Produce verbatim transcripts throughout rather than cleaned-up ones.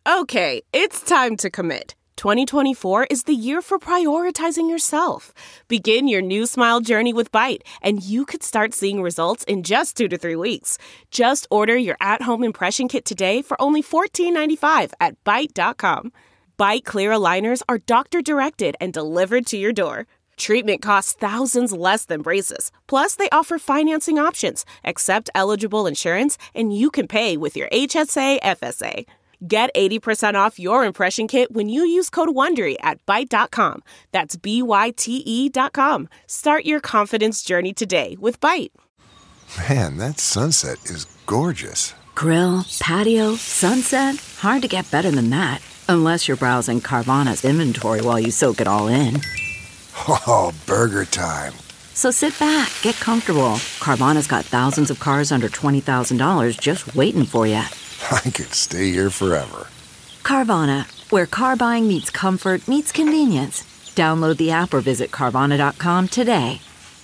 Okay, it's time to commit. twenty twenty-four is the year for prioritizing yourself. Begin your new smile journey with Byte, and you could start seeing results in just two to three weeks. Just order your at-home impression kit today for only fourteen ninety-five at byte dot com. Byte clear aligners are doctor-directed and delivered to your door. Treatment costs thousands less than braces. Plus, they offer financing options, accept eligible insurance, and you can pay with your H S A F S A. Get eighty percent off your impression kit when you use code WONDERY at byte dot com. That's B Y T E dot com. Start your confidence journey today with Byte. Man, that sunset is gorgeous. Grill, patio, sunset. Hard to get better than that. Unless you're browsing Carvana's inventory while you soak it all in. Oh, burger time. So sit back, get comfortable. Carvana's got thousands of cars under twenty thousand dollars just waiting for you. I could stay here forever. Carvana, where car buying meets comfort, meets convenience. Download the app or visit Carvana dot com today.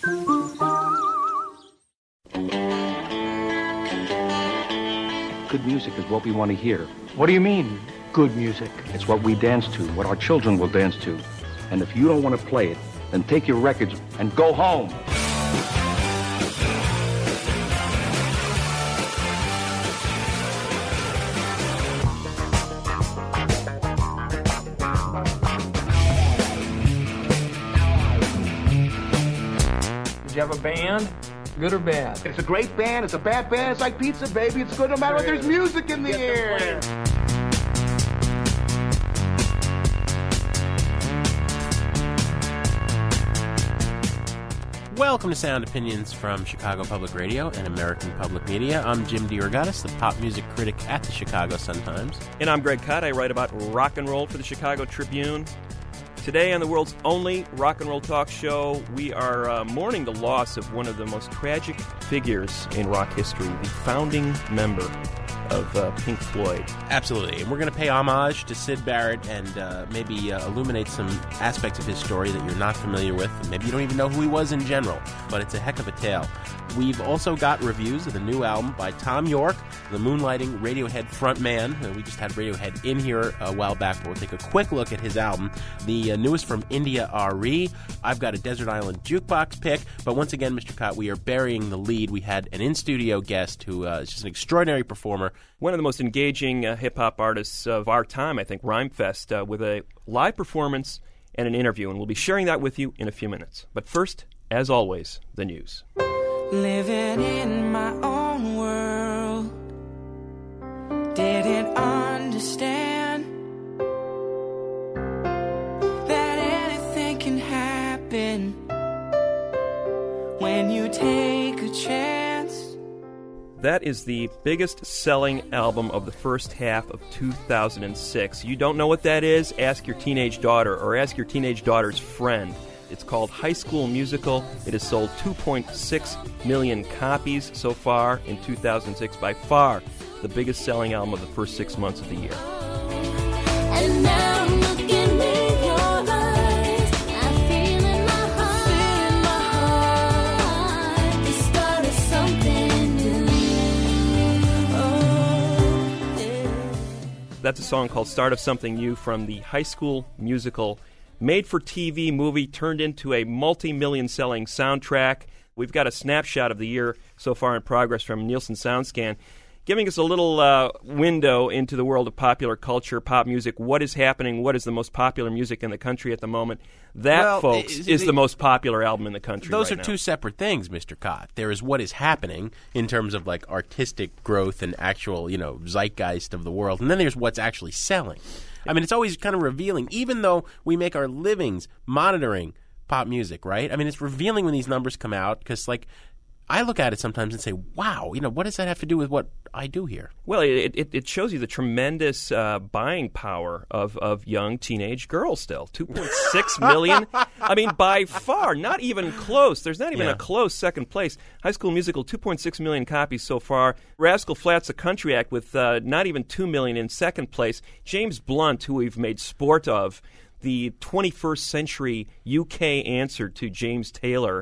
Good music is what we want to hear. What do you mean, good music? It's what we dance to, what our children will dance to. And if you don't want to play it, then take your records and go home. Did you have a band? Good or bad? It's a great band. It's a bad band. It's like pizza, baby. It's good no matter what. There's music in the air. Welcome to Sound Opinions from Chicago Public Radio and American Public Media. I'm Jim DeRogatis, the pop music critic at the Chicago Sun-Times. And I'm Greg Kot. I write about rock and roll for the Chicago Tribune. Today on the world's only rock and roll talk show, we are uh, mourning the loss of one of the most tragic figures in rock history, the founding member of uh, Pink Floyd. Absolutely. And we're going to pay homage to Syd Barrett and uh, maybe uh, illuminate some aspects of his story that you're not familiar with. And maybe you don't even know who he was in general, but it's a heck of a tale. We've also got reviews of the new album by Thom Yorke, the moonlighting Radiohead frontman. Uh, we just had Radiohead in here a while back, but we'll take a quick look at his album. The uh, newest from India R E. I've got a Desert Island Jukebox pick, but once again, Mister Kot, we are burying the lead. We had an in-studio guest who uh, is just an extraordinary performer. One of the most engaging uh, hip-hop artists of our time, I think, Rhymefest, uh, with a live performance and an interview, and we'll be sharing that with you in a few minutes. But first, as always, the news. Living in my own world, didn't understand that anything can happen when you take a chance. That is the biggest selling album of the first half of two thousand six. You don't know what that is? Ask your teenage daughter or ask your teenage daughter's friend. It's called High School Musical. It has sold two point six million copies so far in two thousand six, by far the biggest selling album of the first six months of the year. And now look in your eyes, I feel in my heart, feel in my heart, the start of something new. Oh, yeah. That's a song called Start of Something New from the High School Musical, made-for-T V movie turned into a multi-million selling soundtrack. We've got a snapshot of the year so far in progress from Nielsen SoundScan, giving us a little uh, window into the world of popular culture, pop music. What is happening? What is the most popular music in the country at the moment? That, well, folks, is, is the, the most popular album in the country Those right are now. two separate things, Mister Kot. There is what is happening in terms of like artistic growth and actual, you know, zeitgeist of the world, and then there's what's actually selling. I mean, it's always kind of revealing, even though we make our livings monitoring pop music, right? I mean, it's revealing when these numbers come out because, like, I look at it sometimes and say, wow, you know, what does that have to do with what I do here? Well, it it, it shows you the tremendous uh, buying power of, of young teenage girls still. two point six million. I mean, by far, not even close. There's not even Yeah. a close second place. High School Musical, two point six million copies so far. Rascal Flatts, A Country Act, with uh, not even two million in second place. James Blunt, who we've made sport of, the twenty-first century U K answer to James Taylor,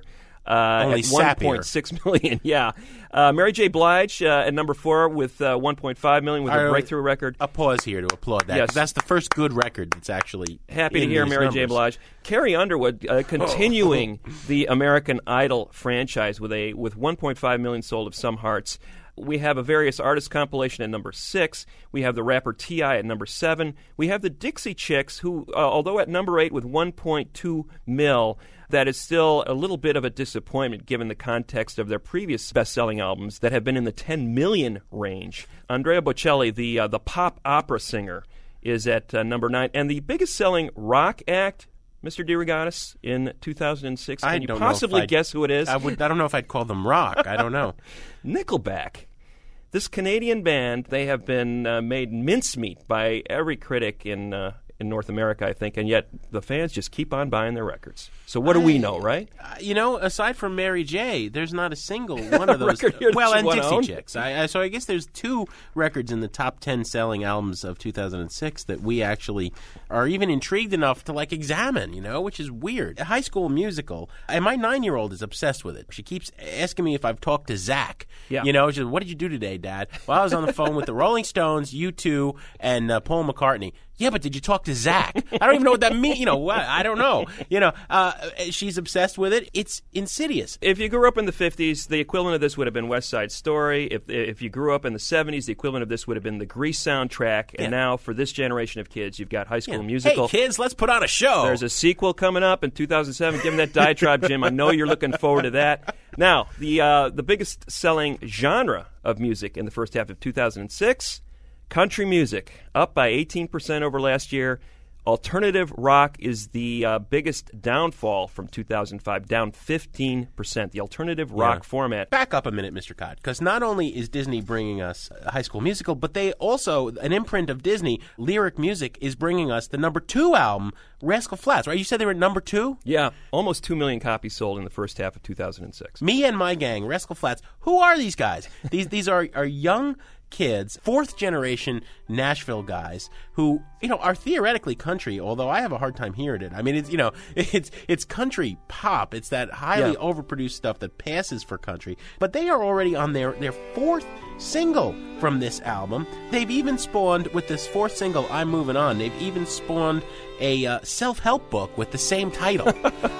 Uh, Only at one point six million, yeah. Uh, Mary J. Blige uh, at number four with uh, one point five million with a Our- breakthrough record. A pause here to applaud that. 'cause Yes. That's the first good record that's actually Happy to in hear these Mary J. numbers. Blige. Carrie Underwood uh, continuing the American Idol franchise with a with one point five million sold of Some Hearts. We have a various artists compilation at number six. We have the rapper T I at number seven. We have the Dixie Chicks, who, uh, although at number eight with one point two mil, that is still a little bit of a disappointment given the context of their previous best-selling albums that have been in the ten million range. Andrea Bocelli, the uh, the pop opera singer, is at uh, number nine, and the biggest-selling rock act, Mister DeRogatis, in two thousand six. I Can you don't know if possibly I'd- guess who it is? I would. I don't know if I'd call them rock. I don't know. Nickelback. This Canadian band, they have been uh, made mincemeat by every critic in uh, in North America, I think, and yet the fans just keep on buying their records. So what do we know, right? Uh, you know, aside from Mary J., there's not a single one of those. Record here that well, you and wanna Dixie own? Chicks. I, I, so I guess there's two records in the top ten selling albums of two thousand six that we actually are even intrigued enough to like examine. You know, which is weird. A High School Musical, and my nine-year-old is obsessed with it. She keeps asking me if I've talked to Zach. Yeah. You know, she says, "What did you do today, Dad?" Well, I was on the phone with the Rolling Stones, U two, and uh, Paul McCartney. Yeah, but did you talk to Zach? I don't even know what that means. You know, what? I don't know. You know, uh, she's obsessed with it. It's insidious. If you grew up in the fifties, the equivalent of this would have been West Side Story. If if you grew up in the seventies, the equivalent of this would have been the Grease soundtrack. And Yeah. now, for this generation of kids, you've got High School Yeah. Musical. Hey, kids, let's put on a show. There's a sequel coming up in two thousand seven. Give them that diatribe, Jim. I know you're looking forward to that. Now, the uh, the biggest selling genre of music in the first half of two thousand six, country music, up by eighteen percent over last year. Alternative rock is the uh, biggest downfall from two thousand five, down fifteen percent. The alternative rock Yeah. format. Back up a minute, Mister Cott, because not only is Disney bringing us a High School Musical, but they also, an imprint of Disney, Lyric Music, is bringing us the number two album, Rascal Flatts, right? You said they were at number two? Yeah, almost two million copies sold in the first half of two thousand six. Me and My Gang, Rascal Flatts. Who are these guys? These these are, are young kids, fourth generation Nashville guys who, you know, are theoretically country, although I have a hard time hearing it. I mean, it's, you know, it's it's country pop. It's that highly Yeah. overproduced stuff that passes for country. But they are already on their, their fourth single from this album. They've even spawned, with this fourth single, I'm Moving On, they've even spawned a uh, self-help book with the same title.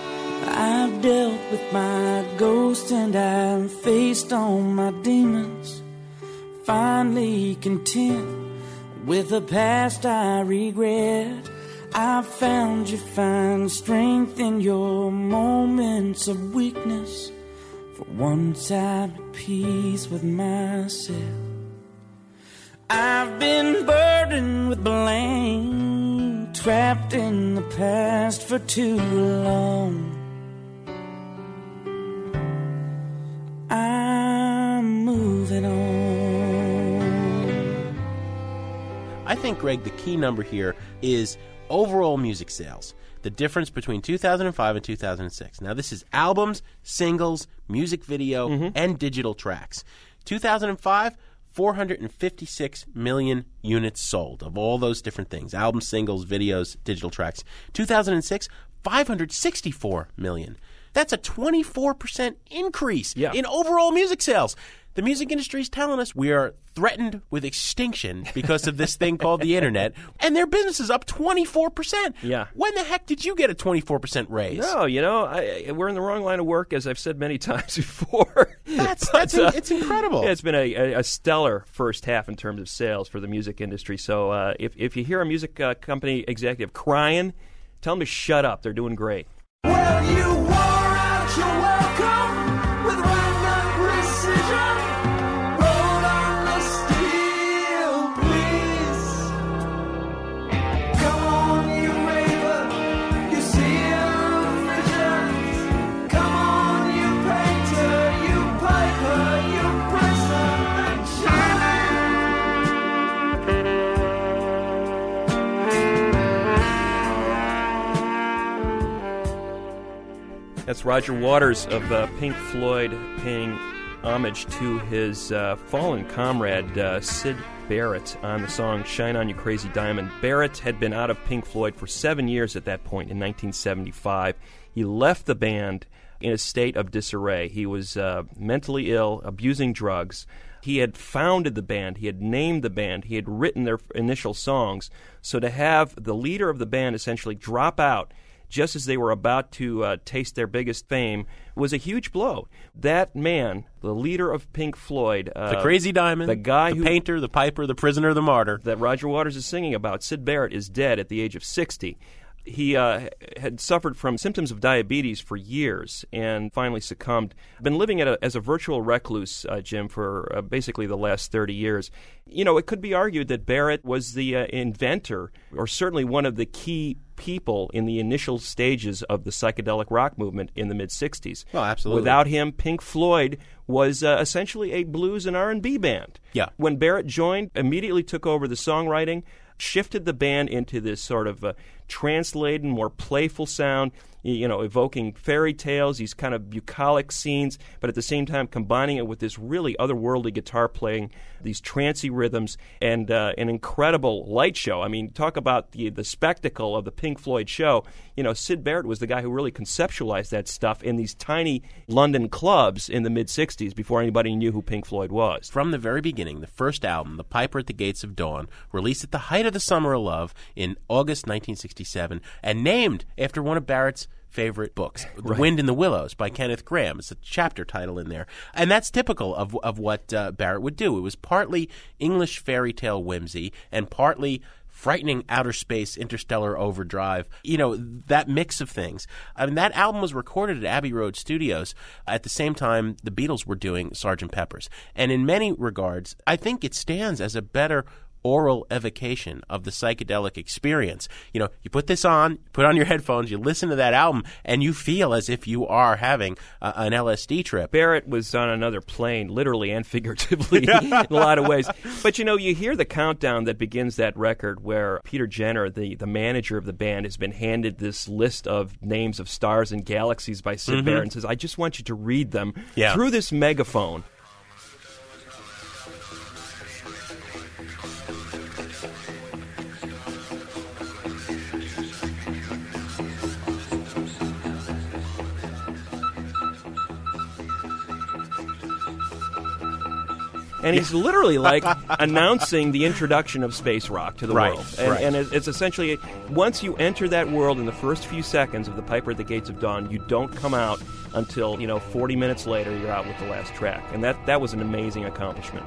I've dealt with my ghost and I've faced all my demons. Finally content with the past I regret. I found you find strength in your moments of weakness. For once I'm at peace with myself. I've been burdened with blame, trapped in the past for too long. I'm moving on. I think, Greg, the key number here is overall music sales. The difference between two thousand five and two thousand six. Now, this is albums, singles, music video, Mm-hmm. and digital tracks. two thousand five, four hundred fifty-six million units sold of all those different things. Albums, singles, videos, digital tracks. two thousand six, five hundred sixty-four million. That's a twenty-four percent increase Yeah. in overall music sales. The music industry is telling us we are threatened with extinction because of this thing called the internet, and their business is up twenty-four percent. Yeah. When the heck did you get a twenty-four percent raise? No, you know, I, we're in the wrong line of work, as I've said many times before. That's, But, that's uh, it's incredible. Yeah, it's been a, a, a stellar first half in terms of sales for the music industry. So uh, if, if you hear a music uh, company executive crying, tell them to shut up. They're doing great. Well, you wore out your welcome with random precision. Rolled on the steel, please. Come on, you raver, you seal visions. Come on, you painter, you piper, you prince That's Roger Waters of uh, Pink Floyd paying homage to his uh, fallen comrade, uh, Syd Barrett, on the song Shine On You Crazy Diamond. Barrett had been out of Pink Floyd for seven years at that point in nineteen seventy-five. He left the band in a state of disarray. He was uh, mentally ill, abusing drugs. He had founded the band. He had named the band. He had written their initial songs. So to have the leader of the band essentially drop out just as they were about to uh, taste their biggest fame was a huge blow. That man, the leader of Pink Floyd, uh, the Crazy Diamond, the guy, the who, painter, the piper, the prisoner, the martyr, that Roger Waters is singing about, Syd Barrett, is dead at the age of sixty. He uh, had suffered from symptoms of diabetes for years and finally succumbed. Been living at a, as a virtual recluse, uh, Jim, for uh, basically the last thirty years. You know, it could be argued that Barrett was the uh, inventor, or certainly one of the key people in the initial stages of the psychedelic rock movement in the mid-sixties. Oh, absolutely. Without him, Pink Floyd was uh, essentially a blues and R and B band. Yeah. When Barrett joined, immediately took over the songwriting, shifted the band into this sort of uh, translated, more playful sound, you know, evoking fairy tales, these kind of bucolic scenes, but at the same time combining it with this really otherworldly guitar playing, these trancy rhythms, and uh, an incredible light show. I mean, talk about the the spectacle of the Pink Floyd show. You know, Syd Barrett was the guy who really conceptualized that stuff in these tiny London clubs in the mid-sixties before anybody knew who Pink Floyd was. From the very beginning, the first album, The Piper at the Gates of Dawn, released at the height of the Summer of Love in August nineteen sixty-seven, and named after one of Barrett's favorite books, The Right. Wind in the Willows by Kenneth Grahame. It's a chapter title in there. And that's typical of of what uh, Barrett would do. It was partly English fairy tale whimsy and partly frightening outer space, interstellar overdrive, you know, that mix of things. I mean, that album was recorded at Abbey Road Studios at the same time the Beatles were doing Sergeant Pepper's. And in many regards, I think it stands as a better oral evocation of the psychedelic experience. You know, you put this on, put on your headphones, you listen to that album, and you feel as if you are having uh, an L S D trip. Barrett was on another plane, literally and figuratively, in a lot of ways. But, you know, you hear the countdown that begins that record where Peter Jenner, the, the manager of the band, has been handed this list of names of stars and galaxies by Syd Mhm. Barrett and says, I just want you to read them Yeah. through this megaphone. And he's literally like announcing the introduction of space rock to the Right, world. And, right. and it- it's essentially, once you enter that world in the first few seconds of The Piper at the Gates of Dawn, you don't come out until, you know, forty minutes later, you're out with the last track. And that, that was an amazing accomplishment.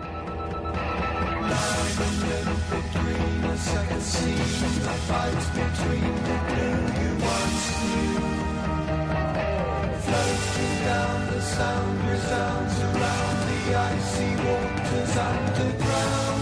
Down the sound resounds around the icy waters underground.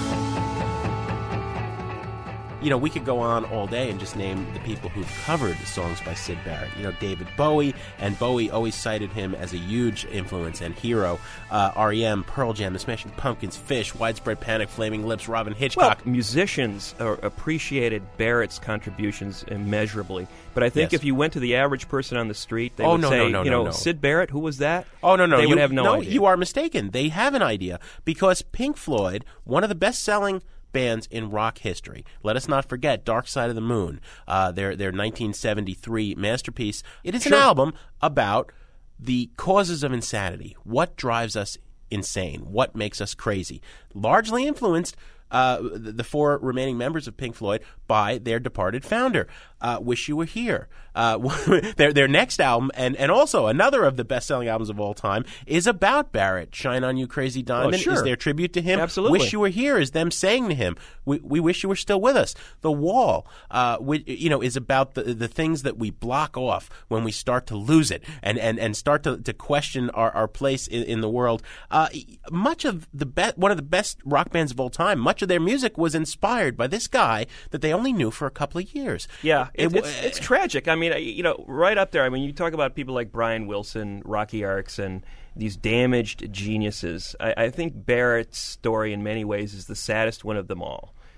You know, we could go on all day and just name the people who've covered songs by Syd Barrett. You know, David Bowie, and Bowie always cited him as a huge influence and hero. Uh, R E M, Pearl Jam, The Smashing Pumpkins, Fish, Widespread Panic, Flaming Lips, Robin Hitchcock. Well, musicians uh, appreciated Barrett's contributions immeasurably. But I think Yes. if you went to the average person on the street, they Oh, would no, say, no, no, you no, know, no. Syd Barrett, who was that? Oh, no, no. They you, would have no, idea. you are mistaken. They have an idea because Pink Floyd, one of the best-selling bands in rock history. Let us not forget Dark Side of the Moon, uh, their their nineteen seventy-three masterpiece. It is Sure. an album about the causes of insanity. What drives us insane? What makes us crazy? Largely influenced uh, the the four remaining members of Pink Floyd by their departed founder. Uh, Wish You Were Here. Uh, their their next album, and, and also another of the best-selling albums of all time, is about Barrett. Shine On You Crazy Diamond Oh, sure. is their tribute to him. Absolutely. Wish You Were Here is them saying to him, we, we wish you were still with us. The Wall, uh, we, you know, is about the the things that we block off when we start to lose it and, and, and start to, to question our, our place in, in the world. Uh, much of the be- one of the best rock bands of all time, much of their music was inspired by this guy that they only knew for a couple of years. Yeah, It it, w- it's, it's tragic. I mean, I- you know, right up there. I mean, you talk about people like Brian Wilson, Rocky Erickson, these damaged geniuses. I, I think Barrett's story, in many ways, is the saddest one of them all.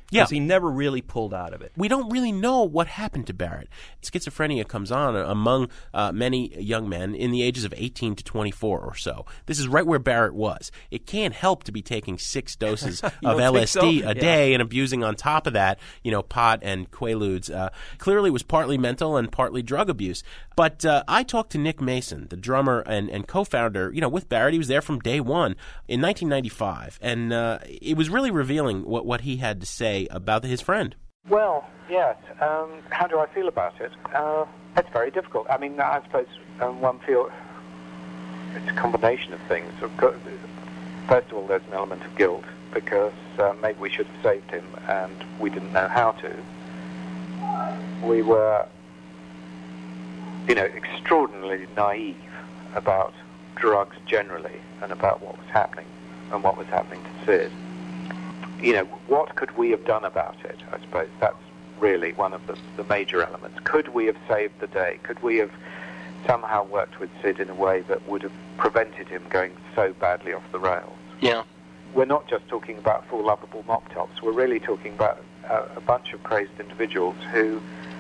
Yeah. Because he never really pulled out of it. We don't really know what happened to Barrett. Schizophrenia comes on among uh, many young men in the ages of eighteen to twenty-four or so. This is right where Barrett was. It can't help to be taking six doses of don't L S D think so? a Yeah. day and abusing on top of that, you know, pot and Quaaludes. Uh, clearly it was partly mental and partly drug abuse. But uh, I talked to Nick Mason, the drummer and, and co-founder, you know, with Barrett. He was there from day one in nineteen ninety-five. And uh, it was really revealing what, what he had to say about his friend. Well, yes. Um, how do I feel about it? Uh, it's very difficult. I mean, I suppose um, one feels it's a combination of things. Of course, first of all, there's an element of guilt because uh, maybe we should have saved him and we didn't know how to. We were, you know, extraordinarily naive about drugs generally and about what was happening and what was happening to Sid. You know, what could we have done about it? I suppose that's really one of the, the major elements. Could we have saved the day? Could we have somehow worked with Sid in a way that would have prevented him going so badly off the rails? Yeah. We're not just talking about four lovable mop tops. We're really talking about a, a bunch of crazed individuals who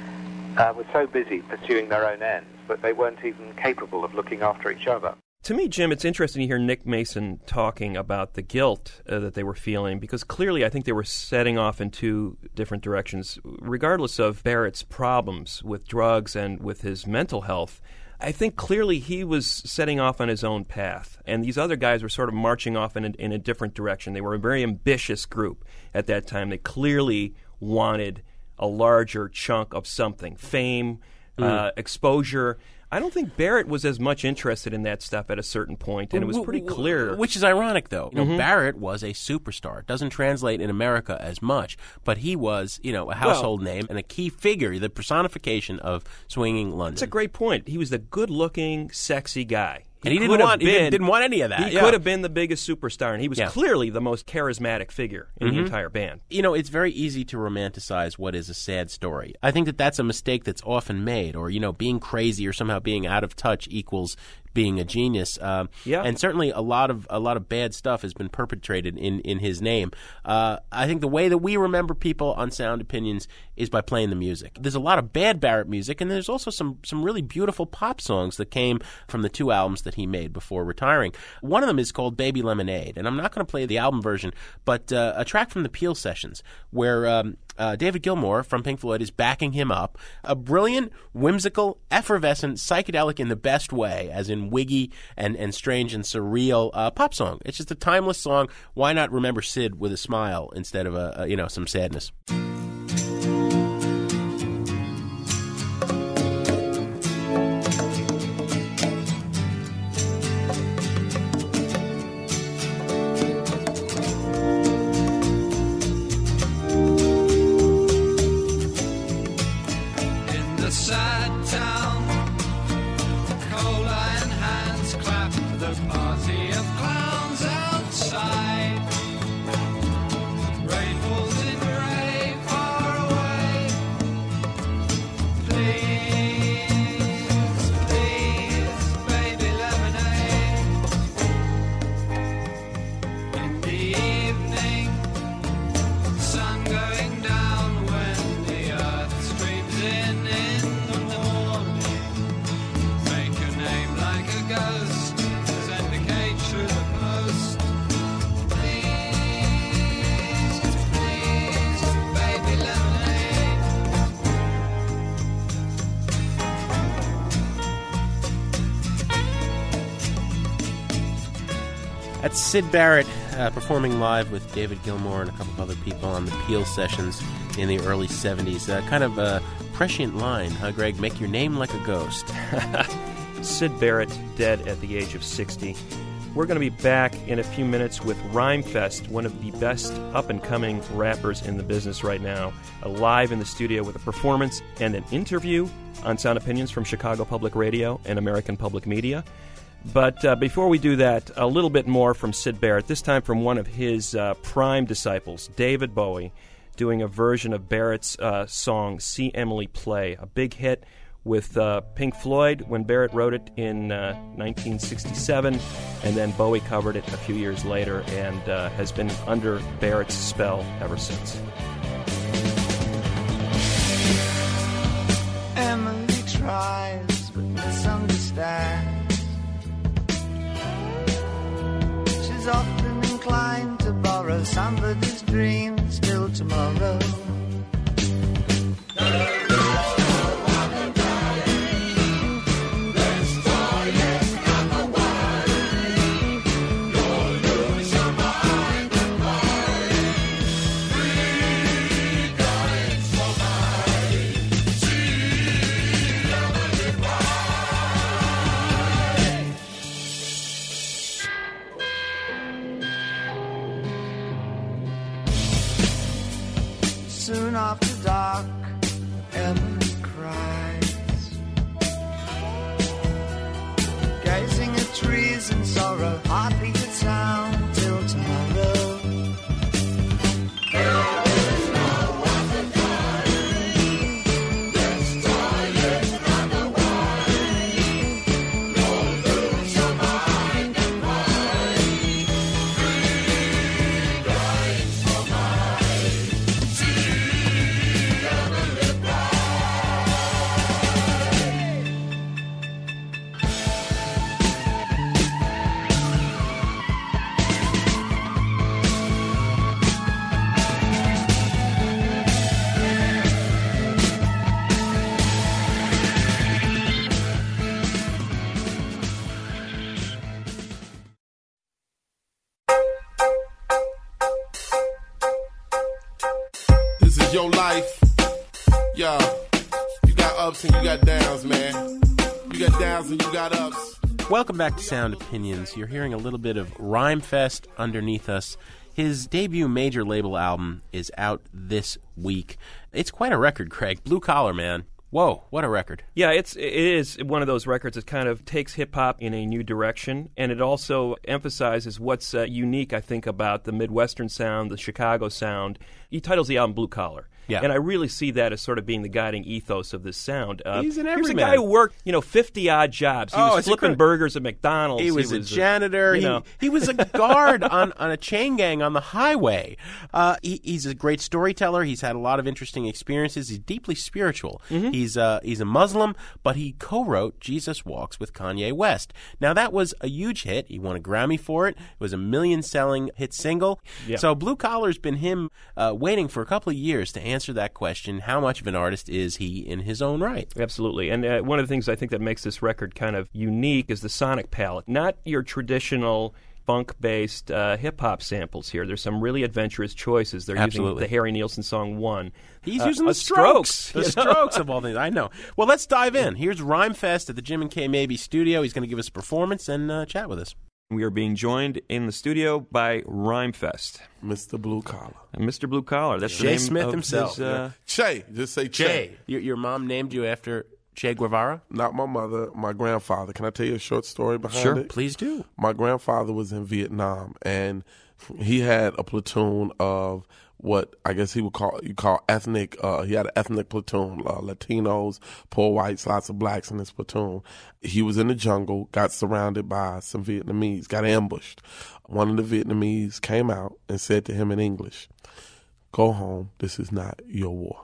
uh, were so busy pursuing their own ends that they weren't even capable of looking after each other. To me, Jim, it's interesting to hear Nick Mason talking about the guilt uh, that they were feeling, because clearly I think they were setting off in two different directions. Regardless of Barrett's problems with drugs and with his mental health, I think clearly he was setting off on his own path, and these other guys were sort of marching off in a, in a different direction. They were a very ambitious group at that time. They clearly wanted a larger chunk of something, fame, mm. uh, exposure. I don't think Barrett was as much interested in that stuff at a certain point, and it was pretty clear. Which is ironic, though. You know, Mm-hmm. Barrett was a superstar. It doesn't translate in America as much, but he was, you know, a household Well, name and a key figure, the personification of swinging London. That's a great point. He was the good-looking, sexy guy. And he could didn't have want- he been, didn't- didn't want any of that, He yeah. could have been the biggest superstar, and he was Yeah. clearly the most charismatic figure in Mhm. the entire band. You know, it's very easy to romanticize what is a sad story. I think that that's a mistake that's often made, or, you know, being crazy or somehow being out of touch equals being a genius. Um, Yeah. And certainly a lot of a lot of bad stuff has been perpetrated in, in his name. Uh, I think the way that we remember people on Sound Opinions is by playing the music. There's a lot of bad Barrett music, and there's also some, some really beautiful pop songs that came from the two albums that he made before retiring. One of them is called Baby Lemonade, and I'm not going to play the album version, but uh, a track from the Peel Sessions where um, uh, David Gilmour from Pink Floyd is backing him up. A brilliant, whimsical, effervescent, psychedelic in the best way, as in wiggy and, and strange and surreal uh, pop song. It's just a timeless song. Why not remember Sid with a smile instead of a, a you know some sadness? In the sad town, coal iron hands clap the party of clowns outside. Rain falls in grey far away. Please, please, baby lemonade. In the evening, sun going down when the earth streams in in the morning. Make a name like a ghost, send a cage through the post. Please, please, baby lemonade. That's Sid Barrett uh, performing live with David Gilmour and a couple of other people on the Peel Sessions in the early seventies. Uh, kind of a prescient line, huh, Greg? Make your name like a ghost. Sid Barrett, dead at the age of sixty. We're going to be back in a few minutes with Rhymefest, one of the best up-and-coming rappers in the business right now, live in the studio with a performance and an interview on Sound Opinions from Chicago Public Radio and American Public Media. But uh, before we do that, a little bit more from Sid Barrett, this time from one of his uh, prime disciples, David Bowie, doing a version of Barrett's uh, song, See Emily Play, a big hit with uh, Pink Floyd when Barrett wrote it in uh, nineteen sixty-seven, and then Bowie covered it a few years later and uh, has been under Barrett's spell ever since. after dark, Emily cries, gazing at trees in sorrow, heartbeat at sound till tomorrow. This is your life. Yo, you got ups and you got downs, man. You got downs and you got ups. Welcome back to Sound Opinions. You're hearing a little bit of Rhymefest underneath us. His debut major label album is out this week. It's quite a record, Craig. Blue Collar, man. Whoa, what a record. Yeah, it's it is one of those records that kind of takes hip-hop in a new direction, and it also emphasizes what's uh, unique, I think, about the Midwestern sound, the Chicago sound. He titles the album Blue Collar. Yeah. And I really see that as sort of being the guiding ethos of this sound. Uh, He's an Here's a everyman. guy who worked, you know, fifty-odd jobs. He Oh, was it's flipping incredible. burgers at McDonald's. He was, he a was janitor. you he, know. he was a guard on, on a chain gang on the highway. Uh, he, he's a great storyteller. He's had a lot of interesting experiences. He's deeply spiritual. Mm-hmm. He's uh, he's a Muslim, but he co-wrote Jesus Walks with Kanye West. Now, that was a huge hit. He won a Grammy for it. It was a million-selling hit single. Yeah. So Blue Collar's been him uh, waiting for a couple of years to answer that question, how much of an artist is he in his own right? Absolutely. And uh, one of the things I think that makes this record kind of unique is the sonic palette. Not your traditional funk-based uh, hip-hop samples here. There's some really adventurous choices. They're Absolutely. using the Harry Nilsson song One. He's Uh, using the a Strokes. The you know? Strokes of all things. I know. Well, let's dive in. Here's Rhymefest at the Jim and Kay Mabie studio. He's going to give us a performance and uh, chat with us. We are being joined in the studio by Rhymefest. Mister Blue Collar. And Mister Blue Collar. That's the Jay name Smith of himself. his, uh, Che. Just say Che. Jay, your, your mom named you after Che Guevara? Not my mother, my grandfather. Can I tell you a short story behind Sure, it? please do. My grandfather was in Vietnam, and he had a platoon of what I guess he would call you call ethnic. Uh, he had an ethnic platoon: uh, Latinos, poor whites, lots of blacks in his platoon. He was in the jungle, got surrounded by some Vietnamese, got ambushed. One of the Vietnamese came out and said to him in English, "Go home. This is not your war."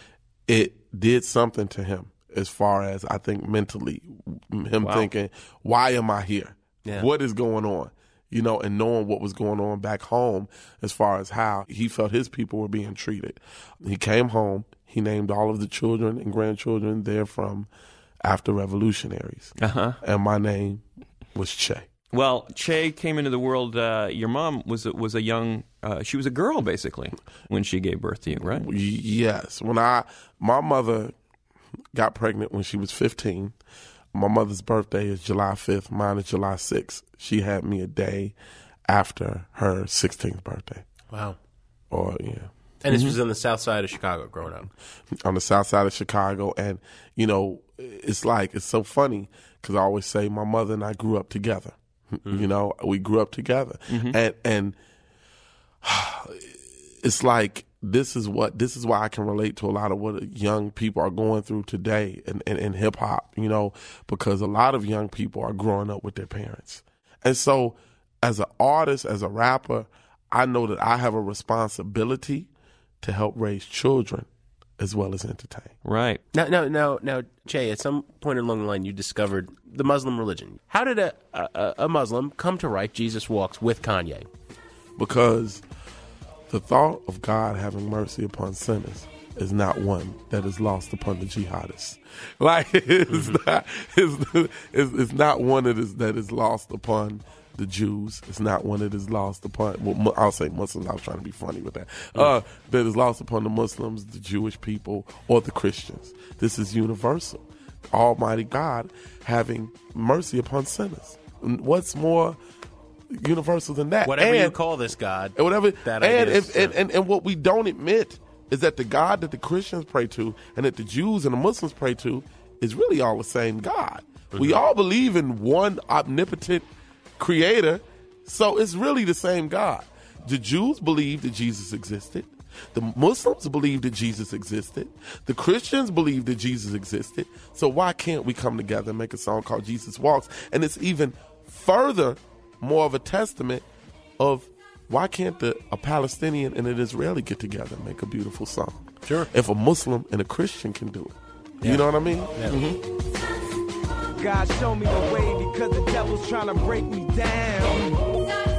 It did something to him, as far as I think mentally, him Wow. thinking, "Why am I here? Yeah. What is going on?" You know, and knowing what was going on back home as far as how he felt his people were being treated. He came home. He named all of the children and grandchildren there from after revolutionaries. Uh-huh. And my name was Che. Well, Che came into the world. Uh, your mom was a, was a young. Uh, she was a girl basically when she gave birth to you, right? Y- Yes. When I, my mother got pregnant when she was fifteen. My mother's birthday is July fifth. Mine is July sixth. She had me a day after her sixteenth birthday. Wow. Or, yeah. And this was on the south side of Chicago growing up. On the south side of Chicago. And, you know, it's like, it's so funny because I always say my mother and I grew up together. Mm-hmm. You know, we grew up together. Mhm. And, and it's like, this is what, this is why I can relate to a lot of what young people are going through today in, in, in hip hop, you know, because a lot of young people are growing up with their parents. And so as an artist, as a rapper, I know that I have a responsibility to help raise children as well as entertain. Right. Now, now, now, now, Che, at some point along the line, you discovered the Muslim religion. How did a, a, a Muslim come to write Jesus Walks with Kanye? Because the thought of God having mercy upon sinners is not one that is lost upon the jihadists. Like, it's, mm-hmm. not, it's, it's, it's not one that is, that is lost upon the Jews. It's not one that is lost upon, well, I'll say Muslims, I was trying to be funny with that, uh, that is lost upon the Muslims, the Jewish people, or the Christians. This is universal. Almighty God having mercy upon sinners. And what's more universal than that? Whatever and, you call this God. and whatever, that and, idea if, is, and, uh, and and what we don't admit is that the God that the Christians pray to and that the Jews and the Muslims pray to is really all the same God. Mm-hmm. We all believe in one omnipotent creator, so it's really the same God. The Jews believe that Jesus existed. The Muslims believe that Jesus existed. The Christians believe that Jesus existed. So why can't we come together and make a song called Jesus Walks? And it's even further more of a testament of why can't the, a Palestinian and an Israeli get together and make a beautiful song? Sure. If a Muslim and a Christian can do it. Yeah. You know what I mean? Yeah. Mm-hmm. God, show me the way because the devil's trying to break me down.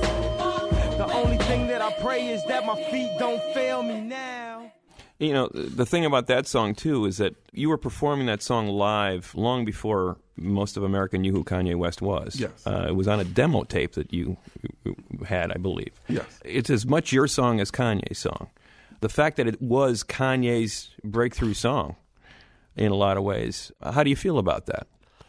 The only thing that I pray is that my feet don't fail me now. You know, the thing about that song, too, is that you were performing that song live long before most of America knew who Kanye West was. Yes. Uh, it was on a demo tape that you, you had, I believe. Yes. It's as much your song as Kanye's song. The fact that it was Kanye's breakthrough song in a lot of ways, how do you feel about that?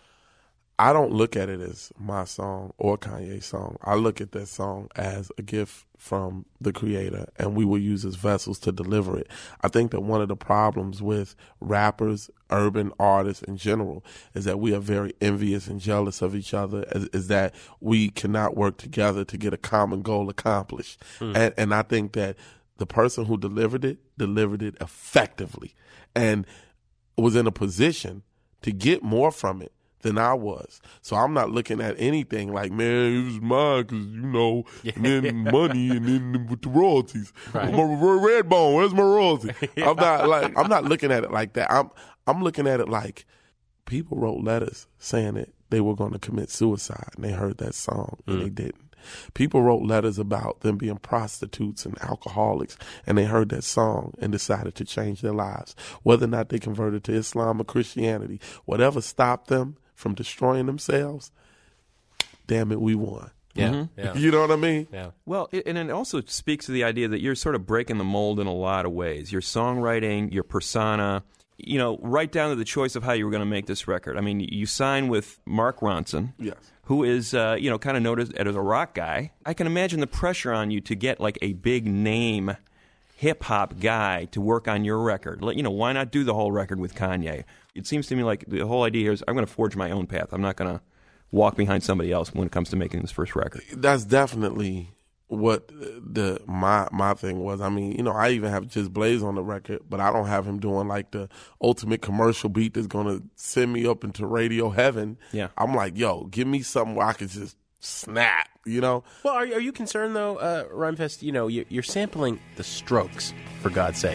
I don't look at it as my song or Kanye's song. I look at that song as a gift from the Creator, and we will use as vessels to deliver it. I think that one of the problems with rappers, urban artists in general, is that we are very envious and jealous of each other, is, is that we cannot work together to get a common goal accomplished. Mm. And, and I think that the person who delivered it, delivered it effectively and was in a position to get more from it than I was. So I'm not looking at anything like, man, it was mine because, you know, and then money and then with the royalties. Right. My Redbone, where's my royalty? I'm not like, I'm not looking at it like that. I'm, I'm looking at it like people wrote letters saying that they were going to commit suicide and they heard that song and Mm. they didn't. People wrote letters about them being prostitutes and alcoholics, and they heard that song and decided to change their lives. Whether or not they converted to Islam or Christianity, whatever stopped them from destroying themselves, damn it, we won. Yeah. Mm-hmm. Yeah. You know what I mean? Yeah. Well, it, and it also speaks to the idea that you're sort of breaking the mold in a lot of ways. Your songwriting, your persona, you know, right down to the choice of how you were going to make this record. I mean, you signed with Mark Ronson. Yes. Who is, uh, you know, kind of noticed as a rock guy. I can imagine the pressure on you to get, like, a big name hip-hop guy to work on your record. Like, you know, why not do the whole record with Kanye? It seems to me like the whole idea here is I'm going to forge my own path. I'm not going to walk behind somebody else when it comes to making this first record. That's definitely what the my my thing was. I mean, you know, I even have Just Blaze on the record, but I don't have him doing like the ultimate commercial beat that's going to send me up into radio heaven. Yeah. I'm like, yo, give me something where I can just snap, you know? Well, are, are you concerned, though, uh, Rhymefest, you know, you're, you're sampling the Strokes, for God's sake.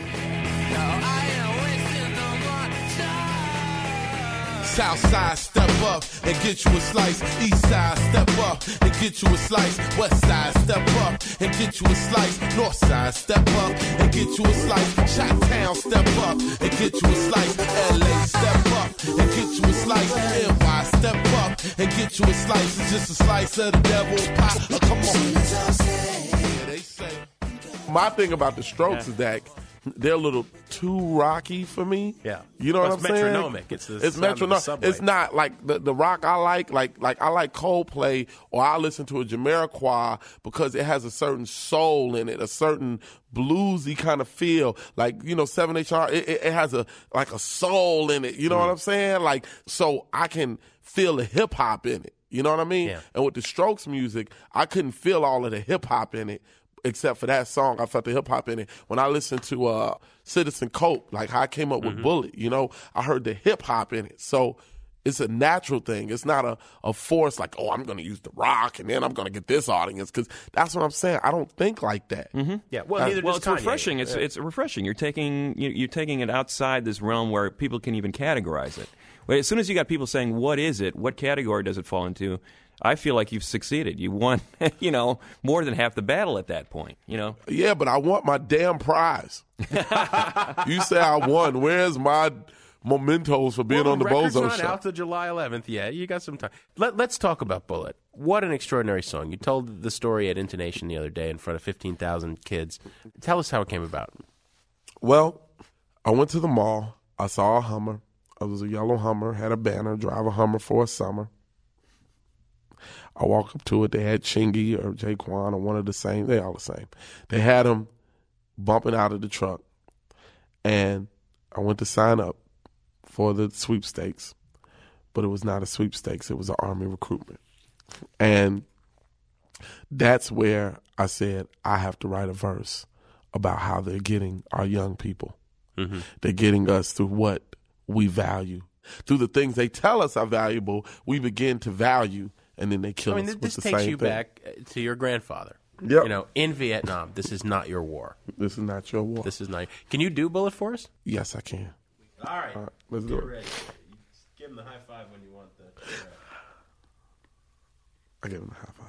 South side, step up and get you a slice. East side, step up and get you a slice. West side, step up and get you a slice. North side, step up and get you a slice. Chi-town, step up and get you a slice. L A, step up and get you a slice. N Y, step up and get you a slice. It's just a slice of the devil's pie. Oh, come on. Yeah, they say. My thing about the Strokes Yeah. is that they're a little too rocky for me. Yeah. You know Well, what it's I'm saying? metronomic. It's the it's sound of the metronomic. subway. It's not like the, the rock I like, like like I like Coldplay, or I listen to a Jamiroquai because it has a certain soul in it, a certain bluesy kind of feel. Like, you know, seven H R, it, it, it has a like a soul in it. You know Mm. what I'm saying? Like, so I can feel the hip hop in it. You know what I mean? Yeah. And with the Strokes music, I couldn't feel all of the hip hop in it. Except for that song, I felt the hip hop in it. When I listened to uh, Citizen Cope, like how I came up Mm-hmm. with Bullet, you know, I heard the hip hop in it. So it's a natural thing. It's not a, a force like, oh, I'm going to use the rock and then I'm going to get this audience. Because that's what I'm saying. I don't think like that. Mm-hmm. Yeah, well, Uh, neither Well, does it's Kanye. refreshing. It's Yeah. it's refreshing. You're taking you- you're taking it outside this realm where people can even categorize it. Well, as soon as you got people saying, "What is it? What category does it fall into?" I feel like you've succeeded. You won, you know, more than half the battle at that point. You know. Yeah, but I want my damn prize. You say I won. Where's my mementos for being well, on the record's Bozo not Show? out to July eleventh yet. You got some time. Let, let's talk about Bullet. What an extraordinary song. You told the story at Intonation the other day in front of fifteen thousand kids. Tell us how it came about. Well, I went to the mall. I saw a Hummer. It was a yellow Hummer, had a banner, drive a Hummer for a summer. I walk up to it. They had Chingy or Jaquan or one of the same. They all the same. They had him bumping out of the truck. And I went to sign up for the sweepstakes, but it was not a sweepstakes. It was an Army recruitment. And that's where I said, I have to write a verse about how they're getting our young people. Mm-hmm. They're getting us through what we value. Through the things they tell us are valuable, we begin to value, and then they kill I mean, us this with the takes same you thing. back to your grandfather. Yep. You know, in Vietnam, this is not your war. This is not your war. This is not. Can you do Bullet for us? Yes, I can. All right. All right, let's Get do it. ready. Give him the high five when you want the. I give him a high five.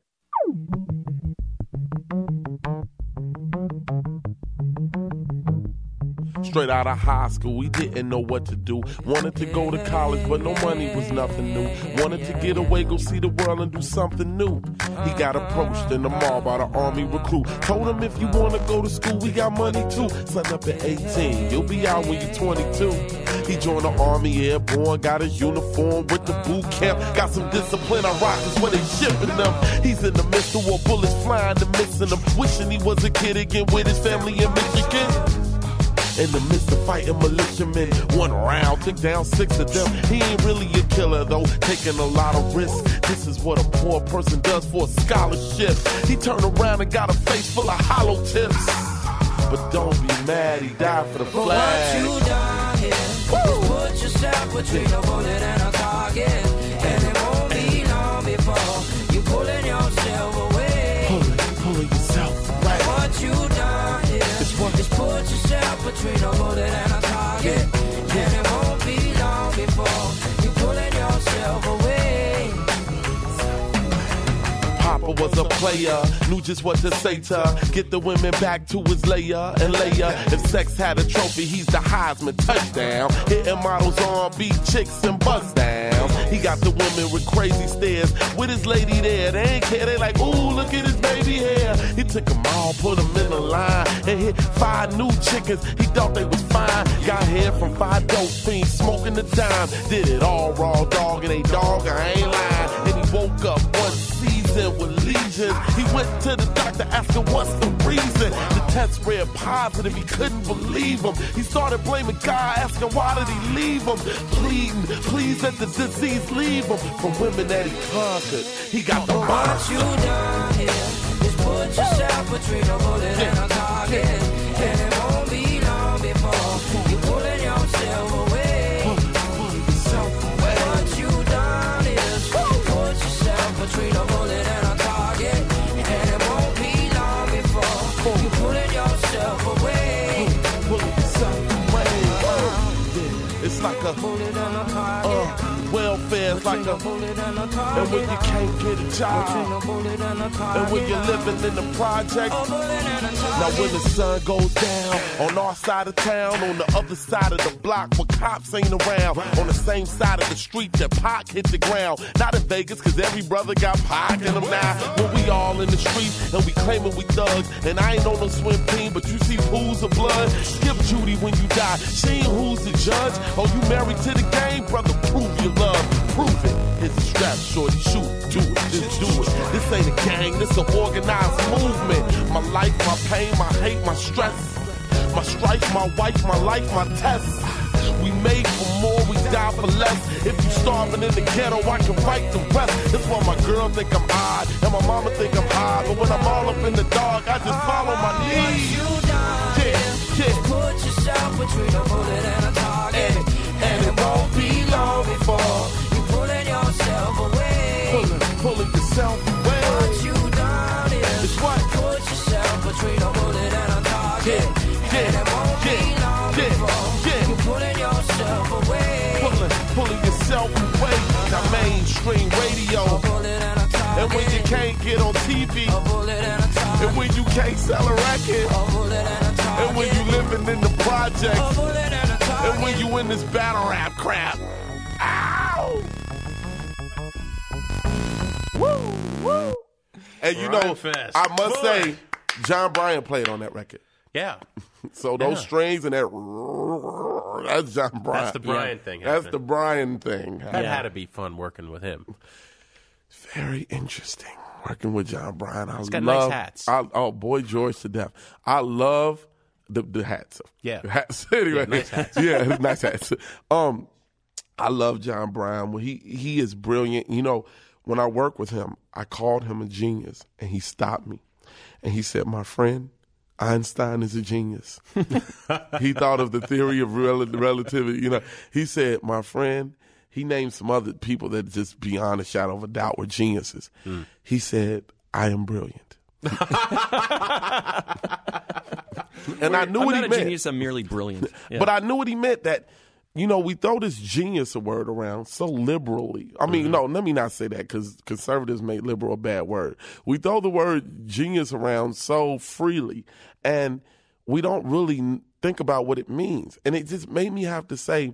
Straight out of high school, we didn't know what to do. Wanted to go to college, but no money was nothing new. Wanted to get away, go see the world and do something new. He got approached in the mall by the Army recruit. Told him if you want to go to school, we got money too. Signed up at eighteen, you'll be out when you're twenty-two. He joined the Army Airborne, got his uniform with the boot camp. Got some discipline on rockets when they shipping them. He's in the midst of war, bullets flying and missing him. Wishing he was a kid again with his family in Michigan. In the midst of fighting militiamen, one round took down six of them. He ain't really a killer though, taking a lot of risks. This is what a poor person does for a scholarship. He turned around and got a face full of hollow tips. But don't be mad, he died for the But flag. what you done here is put yourself between a bullet and a target, and it won't be long before you pulling yourself away. Pulling, pulling yourself away. What you done here is put yourself between a bullet and a target, and it won't be long before you pulling yourself away. Papa was a player, knew just what to say to her. Get the women back to his layer and layer. If sex had a trophy, he's the Heisman touchdown. Hitting models on beat chicks and bust down. He got the women with crazy stares. With his lady there, they ain't care. They like, ooh, look at his baby hair. He took them all, put them in a line, and hit five new chickens. He thought they was fine. Got hair from five dope fiends, smoking the dime. Did it all raw dog, and they dog, I ain't lying. And he woke up one season with legions. He went to the doctor asking what's the reason. The test read positive, he couldn't believe him. He started blaming God, asking why did he leave him. Pleading, please let the disease leave him. From women that he conquered, he got the What you done here is put yourself between a bullet and a target, and it won't be long before you pulling yourself away. What you done is put yourself between a bullet and a target, and it won't be long before you pulling yourself away. Pulling yourself away. It's like a uh, welfare's like a, and when you can't get a job, and when you're living in the project. Now when the sun goes down on our side of town, on the other side of the block where cops ain't around, on the same side of the street that Pac hit the ground. Not in Vegas, cause every brother got Pac in them now. When we all in the streets and we claiming we thugs, and I ain't on no swim team, but you see pools of blood. Skip Judy when you die, she ain't who's the judge. Oh, you married to the game, brother, prove your love, prove it. Hit the strap, shorty, shoot, do it, just do it. This ain't a gang, this an organized movement. My life, my pain, my hate, my stress, my strife, my wife, my life, my test. We made for more, we die for less. If you starving in the ghetto, I can fight the rest. That's why my girl think I'm odd, and my mama think I'm odd. But when I'm all up in the dark, I just follow my lead. Yeah, yeah. Put yourself between a bullet and a target, and, and it won't be long before you pulling yourself away. Pulling, pulling yourself away. What you done is what? Put yourself between a bullet and a target, yeah, and it won't yeah, be long yeah, before yeah. you pulling yourself away. Pulling, pulling yourself away. Now mainstream radio, A bullet and a target, and when you can't get on T V, a bullet and a target, and when you can't sell a record, a bullet and a target, and when you living in the projects, a bullet and a target, and when you in this battle rap crap. Ow! Woo, woo. And you Rhyme know, fest. I must Boy. say, John Bryan played on that record. Yeah. So those Yeah. strings and that, that's John Bryan. That's the Bryan thing That's happening. the Bryan thing. That had to be fun working with him. Very interesting working with John Bryan. I He's got love, nice hats. I, oh, Boy George to death. I love The the hats. Yeah. The hats. Anyway. Yeah, nice hats. Yeah, nice hats. Um, I love John Brown. Well, he he is brilliant. You know, when I work with him, I called him a genius, and he stopped me, and he said, "My friend, Einstein is a genius." He thought of the theory of rel- relativity. You know, he said, "My friend," he named some other people that just beyond a shadow of a doubt were geniuses. Mm. He said, "I am brilliant." And I knew I'm what not he a meant. genius, I'm merely brilliant. Yeah. But I knew what he meant, that, you know, we throw this genius word around so liberally. I mean, Mm-hmm. no, let me not say that, because conservatives made liberal a bad word. We throw the word genius around so freely, and we don't really n- think about what it means. And it just made me have to say,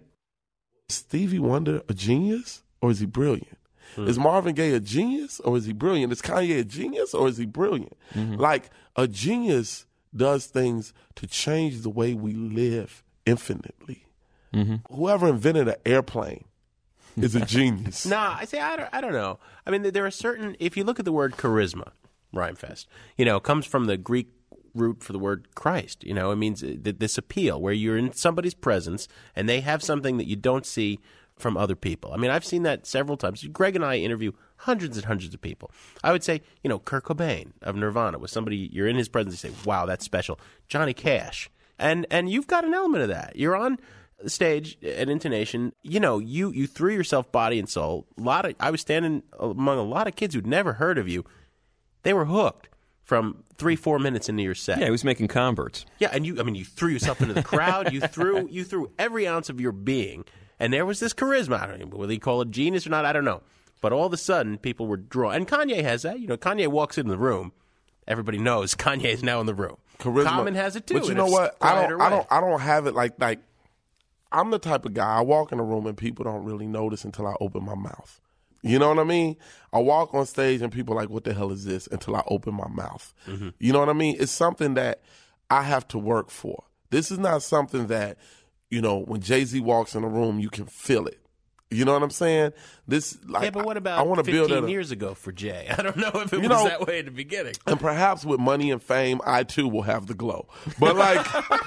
is Stevie Wonder a genius, or is he brilliant? Hmm. Is Marvin Gaye a genius, or is he brilliant? Is Kanye a genius, or is he brilliant? Mm-hmm. Like, a genius does things to change the way we live infinitely. Mm-hmm. Whoever invented an airplane is a genius. Nah, I say I don't. I don't know. I mean, there are certain. If you look at the word charisma, Rhymefest, you know, it comes from the Greek root for the word Christ. You know, it means th- this appeal where you're in somebody's presence and they have something that you don't see from other people. I mean, I've seen that several times. Greg and I interview hundreds and hundreds of people. I would say, you know, Kurt Cobain of Nirvana was somebody, you're in his presence, you say, wow, that's special. Johnny Cash. And and you've got an element of that. You're on the stage at Intonation, you know, you, you threw yourself body and soul. A lot of, I was standing among a lot of kids who'd never heard of you. They were hooked from three, four minutes into your set. Yeah, he was making converts. Yeah, and you, I mean, you threw yourself into the crowd. You threw, you threw every ounce of your being. And there was this charisma. I don't know whether you call it genius or not, I don't know. But all of a sudden, people were drawn. And Kanye has that. You know, Kanye walks into the room. Everybody knows Kanye is now in the room. Charisma. Common has it too. But you in know a what? I quieter don't. I way. don't. I don't have it like like. I'm the type of guy. I walk in a room and people don't really notice until I open my mouth. You know what I mean? I walk on stage and people are like, "What the hell is this?" Until I open my mouth. Mm-hmm. You know what I mean? It's something that I have to work for. This is not something that, you know, when Jay-Z walks in a room, you can feel it. You know what I'm saying? This, like, Yeah, but what I about want to build fifteen that. years ago for Jay? I don't know if it You was know, that way at the beginning. And perhaps with money and fame, I too will have the glow. But like,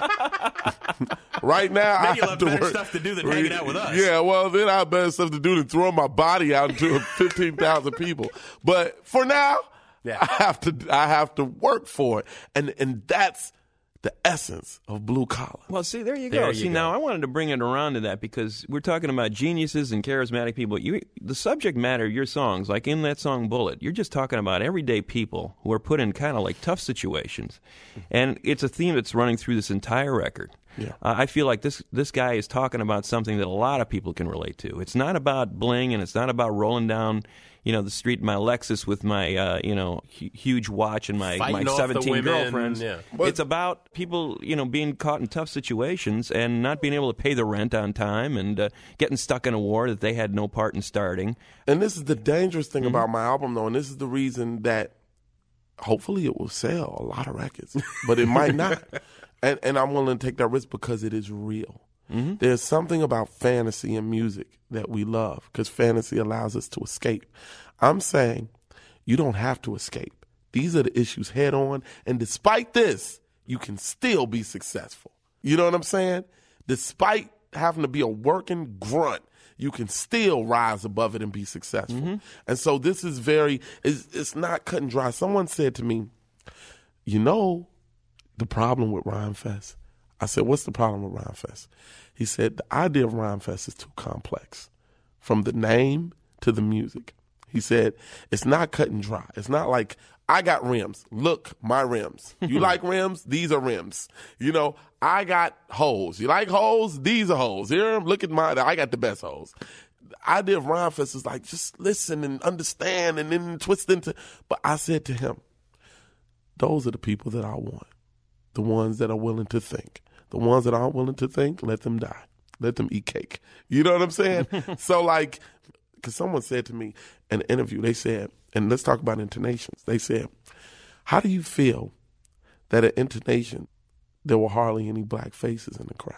right now, Then I you'll have have to better work. stuff to do than hanging out with us. Yeah, well, then I have better stuff to do than throwing my body out into fifteen thousand people. But for now, Yeah. I have to. I have to work for it, and and that's the essence of blue collar. Well, see, there you There go. you see, go. now I wanted to bring it around to that because we're talking about geniuses and charismatic people. You, the subject matter of your songs, like in that song Bullet, you're just talking about everyday people who are put in kind of like tough situations. And it's a theme that's running through this entire record. Yeah. Uh, I feel like this this guy is talking about something that a lot of people can relate to. It's not about bling, and it's not about rolling down, you know, the street in my Lexus with my, uh, you know, hu- huge watch and my, Fighting my off the seventeen women, girlfriends. yeah. It's about people, you know, being caught in tough situations and not being able to pay the rent on time and uh, getting stuck in a war that they had no part in starting. And this is the dangerous thing Mm-hmm. about my album, though, and this is the reason that hopefully it will sell a lot of records, but it might not. And and I'm willing to take that risk because it is real. Mm-hmm. There's something about fantasy and music that we love because fantasy allows us to escape. I'm saying you don't have to escape. These are the issues head on, and despite this, you can still be successful. You know what I'm saying? Despite having to be a working grunt, you can still rise above it and be successful. Mm-hmm. And so this is very, it's, it's not cut and dry. Someone said to me, you know, the problem with Rhymefest. I said, what's the problem with Rhymefest? He said, the idea of Rhymefest is too complex, from the name to the music. He said, it's not cut and dry. It's not like, I got rims. Look, my rims. You like rims? These are rims. You know, I got holes. You like holes? These are holes. Here, look at mine. I got the best holes. The idea of Rhymefest is like, just listen and understand and then twist into. But I said to him, those are the people that I want. The ones that are willing to think. The ones that aren't willing to think, let them die. Let them eat cake. You know what I'm saying? So like, because someone said to me in an interview, they said, and let's talk about intonations. They said, how do you feel that at Intonation there were hardly any black faces in the crowd?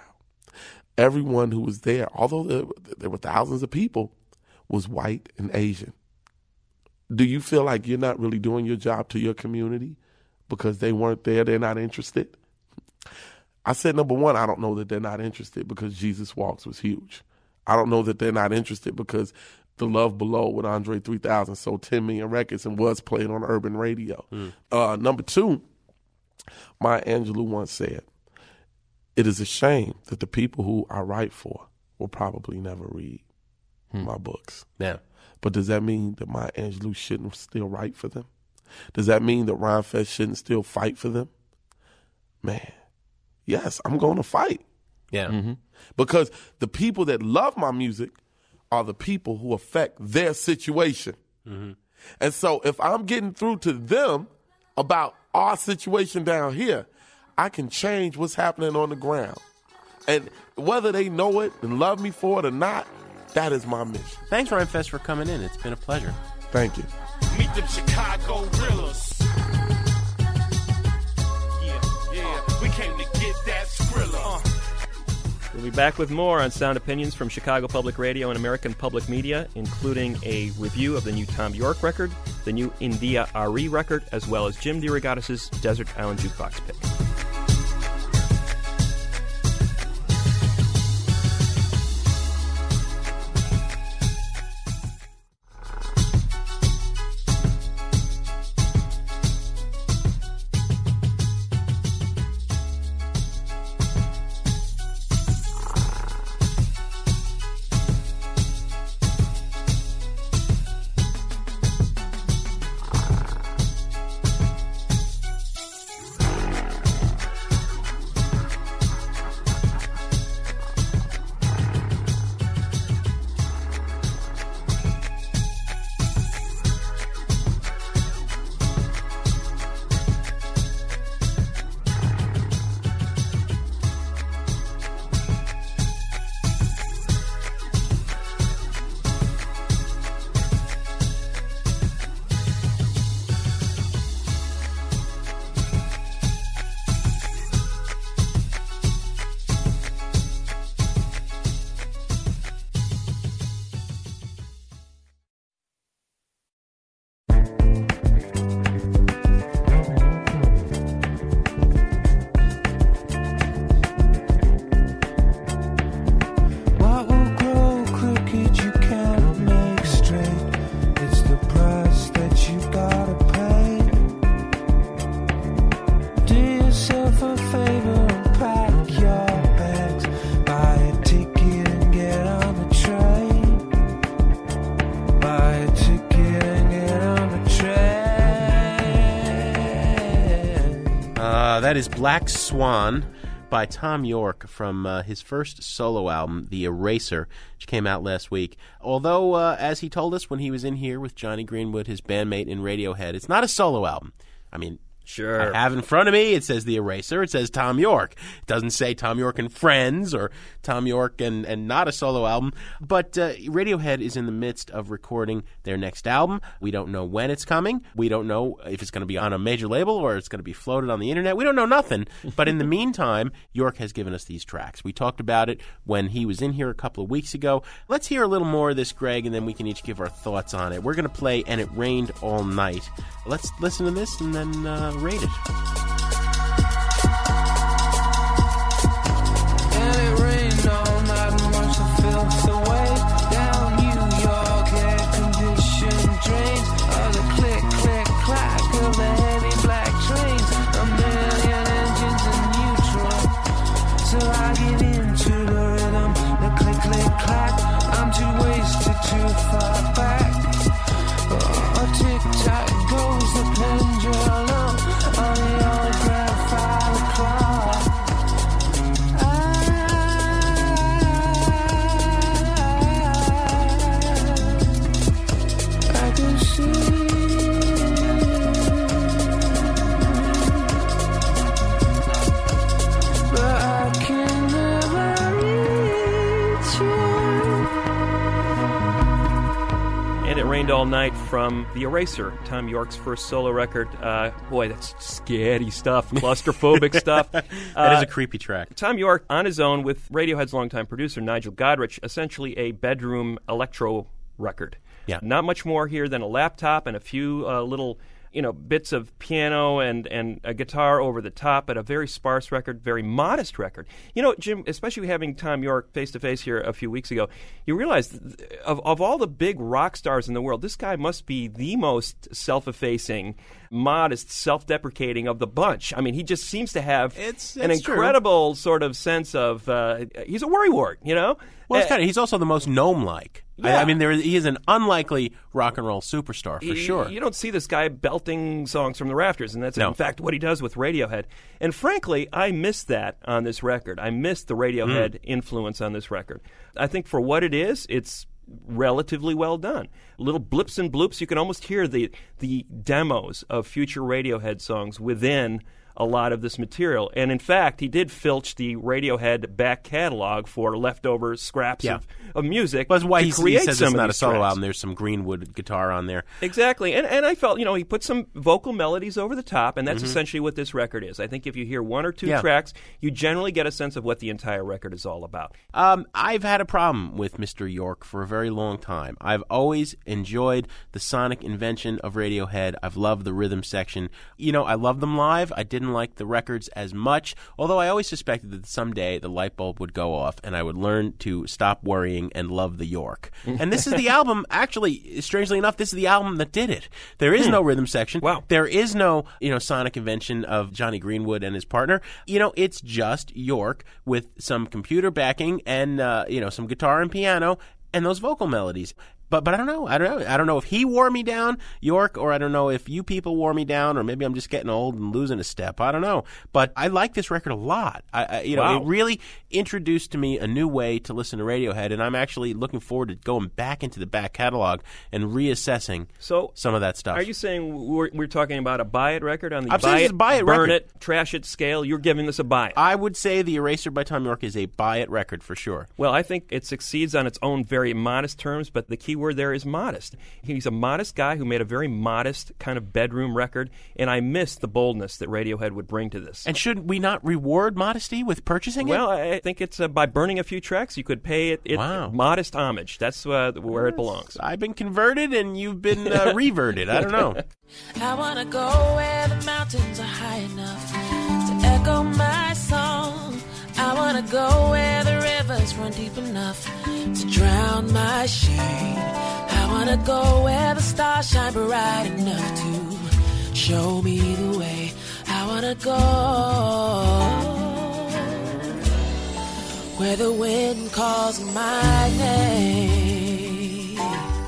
Everyone who was there, although there, there were thousands of people, was white and Asian. Do you feel like you're not really doing your job to your community because they weren't there, they're not interested? I said, number one, I don't know that they're not interested because Jesus Walks was huge. I don't know that they're not interested because The Love Below with Andre three thousand sold ten million records and was played on urban radio. Mm. Uh, number two, Maya Angelou once said, it is a shame that the people who I write for will probably never read hmm. my books. Yeah. But does that mean that Maya Angelou shouldn't still write for them? Does that mean that Rhymefest shouldn't still fight for them? Man, yes, I'm going to fight. Yeah. Mm-hmm. Because the people that love my music are the people who affect their situation. Mm-hmm. And so if I'm getting through to them about our situation down here, I can change what's happening on the ground. And whether they know it and love me for it or not, that is my mission. Thanks, Rhymefest, for coming in. It's been a pleasure. Thank you. Meet them Chicago Gorillas. Yeah, yeah, we came to get that Skrilla. Uh. We'll be back with more on Sound Opinions from Chicago Public Radio and American Public Media, including a review of the new Tom York record, the new India Ari record, as well as Jim DeRogatis' Desert Island Jukebox pick. That is Black Swan by Tom York from uh, his first solo album, The Eraser, which came out last week. Although, uh, as he told us when he was in here with Johnny Greenwood, his bandmate in Radiohead, it's not a solo album. I mean, sure. I have in front of me, it says The Eraser, it says Tom York. It doesn't say Tom York and Friends or Tom York and, and not a solo album. But uh, Radiohead is in the midst of recording their next album. We don't know when it's coming. We don't know if it's going to be on a major label or it's going to be floated on the internet. We don't know nothing. But in the meantime, York has given us these tracks. We talked about it when he was in here a couple of weeks ago. Let's hear a little more of this, Greg, and then we can each give our thoughts on it. We're going to play And It Rained All Night. Let's listen to this and then uh, rate it. And it rained all night and washed the filth away. Down New York, air-conditioned drains. Oh, the click, click, clack of the heavy black trains. A million engines in neutral. So I get into the rhythm, the click, click, clack. I'm too wasted, too far back. Oh, tick-tock goes the pendulum on the old graphite clock. I, I can see, but I can never reach you. And It Rained All Night from The Eraser, Tom York's first solo record. Uh, boy, that's scary stuff, claustrophobic stuff. That uh, is a creepy track. Tom York, on his own, with Radiohead's longtime producer, Nigel Godrich, essentially a bedroom electro record. Yeah. Not much more here than a laptop and a few uh, little you know, bits of piano and, and a guitar over the top, but a very sparse record, very modest record. You know, Jim, especially having Tom York face-to-face here a few weeks ago, you realize th- of, of all the big rock stars in the world, this guy must be the most self-effacing, modest, self-deprecating of the bunch. I mean, he just seems to have it's, an it's incredible true. sort of sense of, uh, he's a worrywart, you know? Well, it's Uh, kind of, he's also the most gnome-like. Yeah. I, I mean, there is, he is an unlikely rock and roll superstar, for You- sure. You don't see this guy belting songs from the rafters, and that's No. in fact what he does with Radiohead. And frankly, I missed that on this record. I missed the Radiohead Mm. influence on this record. I think for what it is, it's relatively well done. Little blips and bloops. You can almost hear the the demos of future Radiohead songs within a lot of this material. And in fact, he did filch the Radiohead back catalog for leftover scraps Yeah. of, of music That's why to he, create he says some it's of not a these solo tracks. album. There's some Greenwood guitar on there. Exactly. And and I felt, you know, he put some vocal melodies over the top, and that's Mhm. essentially what this record is. I think if you hear one or two Yeah. tracks, you generally get a sense of what the entire record is all about. Um, I've had a problem with Mister York for a very long time. I've always enjoyed the sonic invention of Radiohead. I've loved the rhythm section. You know, I love them live. I didn't like the records as much, although I always suspected that someday the light bulb would go off and I would learn to stop worrying and love the York. And this is the album, actually, strangely enough, this is the album that did it. There is Hmm. no rhythm section. Wow. There is no, you know, sonic invention of Johnny Greenwood and his partner. You know, it's just York with some computer backing and, uh, you know, some guitar and piano and those vocal melodies. But but I don't know. I don't know. I don't know if he wore me down, York, or I don't know if you people wore me down, or maybe I'm just getting old and losing a step. I don't know. But I like this record a lot. I, I you know, Wow. it really introduced to me a new way to listen to Radiohead, and I'm actually looking forward to going back into the back catalog and reassessing So, some of that stuff. Are you saying we're, we're talking about a buy it record on the I'm saying buy it's it, a buy it burn record. it, trash it scale? You're giving this a buy it. I would say The Eraser by Tom York is a buy it record for sure. Well, I think it succeeds on its own very modest terms, but the key word there is modest. He's a modest guy who made a very modest kind of bedroom record, and I miss the boldness that Radiohead would bring to this. And should we not reward modesty with purchasing Well, it? I think it's uh, by burning a few tracks, you could pay it, it Wow. modest homage. That's uh, where it belongs. I've been converted and you've been uh, reverted. I don't know. I wanna go where the mountains are high enough to echo my song. I wanna go where the rivers run deep enough to drown my shame. I wanna go where the stars shine bright enough to show me the way. I wanna go where the wind calls my name.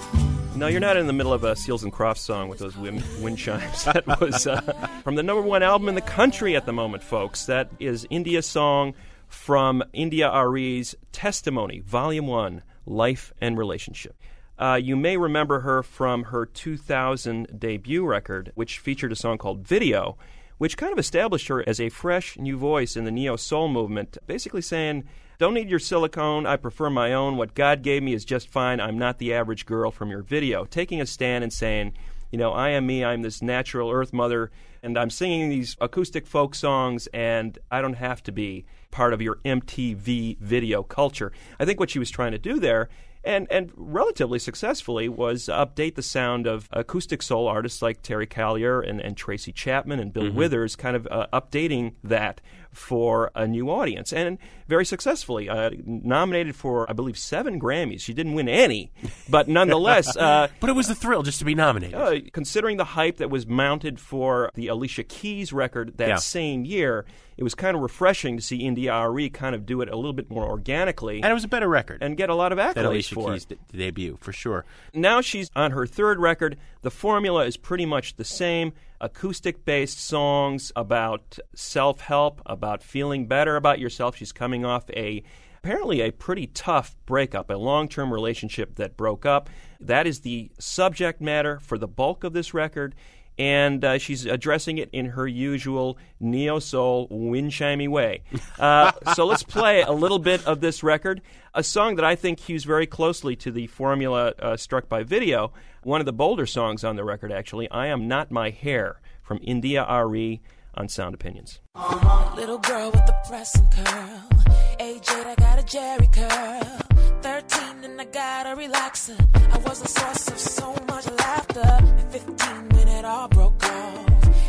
No, you're not in the middle of a Seals and Crofts song with those wind, wind chimes. That was uh, from the number one album in the country at the moment, folks. That is India Song from India Ari's Testimony, Volume one, Life and Relationship. Uh, you may remember her from her two thousand debut record, which featured a song called Video, which kind of established her as a fresh new voice in the neo-soul movement, basically saying, don't need your silicone, I prefer my own, what God gave me is just fine, I'm not the average girl from your video. Taking a stand and saying, you know, I am me, I'm this natural earth mother, and I'm singing these acoustic folk songs, and I don't have to be part of your M T V video culture. I think what she was trying to do there, and, and relatively successfully, was update the sound of acoustic soul artists like Terry Callier and, and Tracy Chapman and Bill Mhm. Withers, kind of uh, updating that for a new audience, and very successfully. Uh, nominated for, I believe, seven Grammys. She didn't win any, but nonetheless... Uh, but it was a thrill just to be nominated. Uh, considering the hype that was mounted for the Alicia Keys record that Yeah. same year, it was kind of refreshing to see India Arie kind of do it a little bit more organically. And it was a better record. And get a lot of accolades That Alicia for Keys it. d- debut, for sure. Now she's on her third record. The formula is pretty much the same. Acoustic-based songs about self-help, about feeling better about yourself. She's coming off a apparently a pretty tough breakup, a long-term relationship that broke up. That is the subject matter for the bulk of this record. And uh, she's addressing it in her usual neo-soul, wind-chimey way. Uh, so let's play a little bit of this record, a song that I think hews very closely to the formula uh, struck by Video, one of the bolder songs on the record, actually, I Am Not My Hair, from India Arie on Sound Opinions. Little girl with the pressing curl. Age eight, I got a Jerry curl. Thirteen, and I got a relaxer. I was a source of so much laughter. At fifteen, when it all broke off.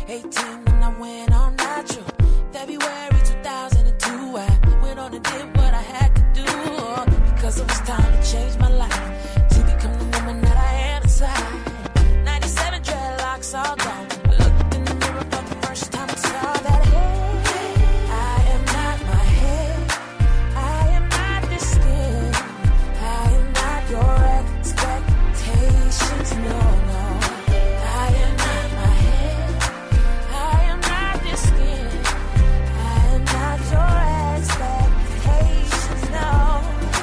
eighteen and I went all natural. February two thousand two, I went on and did what I had to do. Because it was time to change my life, to become the woman that I am inside. ninety-seven dreadlocks all gone. I looked in the mirror for the first time and saw that, hey, I am not my head. I am not this skin. I am not your expectations, no, no. I am not my head. I am not this skin. I am not your expectations, no.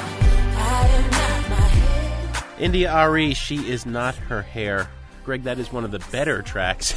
I am not my head. India Arie, She Is Not Her Hair. Greg, that is one of the better tracks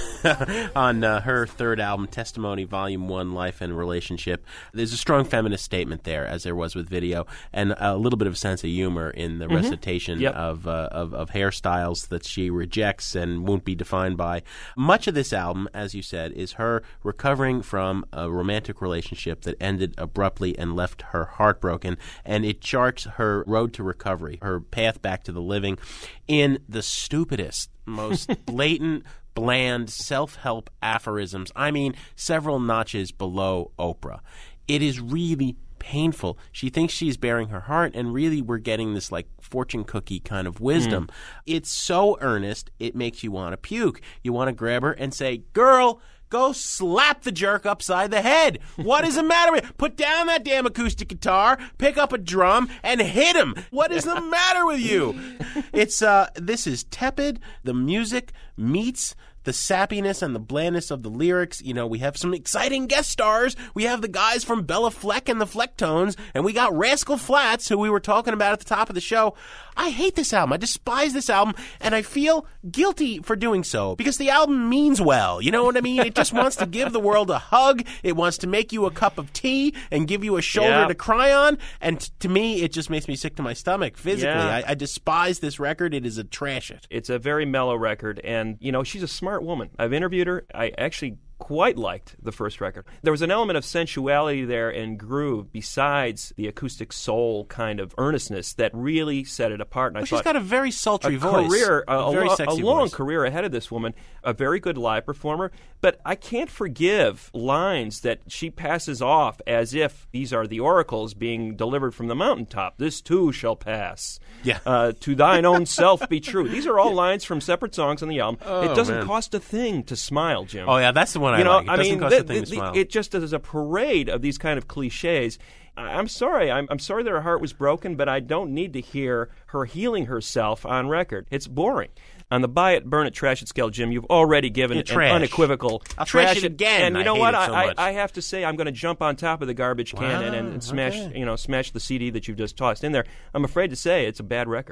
on uh, her third album, Testimony, Volume one, Life and Relationship. There's a strong feminist statement there, as there was with Video, and a little bit of sense of humor in the Mm-hmm. recitation Yep. of, uh, of of hairstyles that she rejects and won't be defined by. Much of this album, as you said, is her recovering from a romantic relationship that ended abruptly and left her heartbroken, and it charts her road to recovery, her path back to the living, in the stupidest, most blatant, bland, self-help aphorisms. I mean, several notches below Oprah. It is really painful. She thinks she's bearing her heart, and really we're getting this like fortune cookie kind of wisdom. Mm. It's so earnest, it makes you want to puke. You want to grab her and say, girl, go slap the jerk upside the head. What is the matter with you? Put down that damn acoustic guitar, pick up a drum, and hit him. What is the matter with you? It's uh, this is tepid. The music meets the sappiness and the blandness of the lyrics. You know, we have some exciting guest stars. We have the guys from Bella Fleck and the Flecktones, and we got Rascal Flatts, who we were talking about at the top of the show. I hate this album. I despise this album, and I feel guilty for doing so because the album means well. You know what I mean? It just wants to give the world a hug. It wants to make you a cup of tea and give you a shoulder Yeah. to cry on. And t- to me, it just makes me sick to my stomach physically. Yeah. I, I despise this record. It is a trash it. It's a very mellow record, and, you know, she's a smart woman. I've interviewed her. I actually quite liked the first record. There was an element of sensuality there and groove besides the acoustic soul kind of earnestness that really set it apart. And Well, I she's thought got a very sultry a voice. Career, a, A very a, sexy a long voice. career ahead of this woman, a very good live performer. But I can't forgive lines that she passes off as if these are the oracles being delivered from the mountaintop. This too shall pass. Yeah. Uh, to thine own self be true. These are all lines from separate songs on the album. Oh, it doesn't man. cost a thing to smile, Jim. Oh, yeah, that's the one I you know, like. It I doesn't mean, cost the, a thing the, to the- smile. It just is a parade of these kind of cliches. I- I'm sorry. I'm, I'm sorry that her heart was broken, but I don't need to hear her healing herself on record. It's boring. On the buy it, burn it, trash it scale, Jim, you've already given Yeah, an trash. unequivocal I'll trash it again. And you I know hate what? it so I, much. I, I have to say, I'm going to jump on top of the garbage can Wow, and, and, and smash, okay. you know, smash the C D that you've just tossed in there. I'm afraid to say it's a bad record.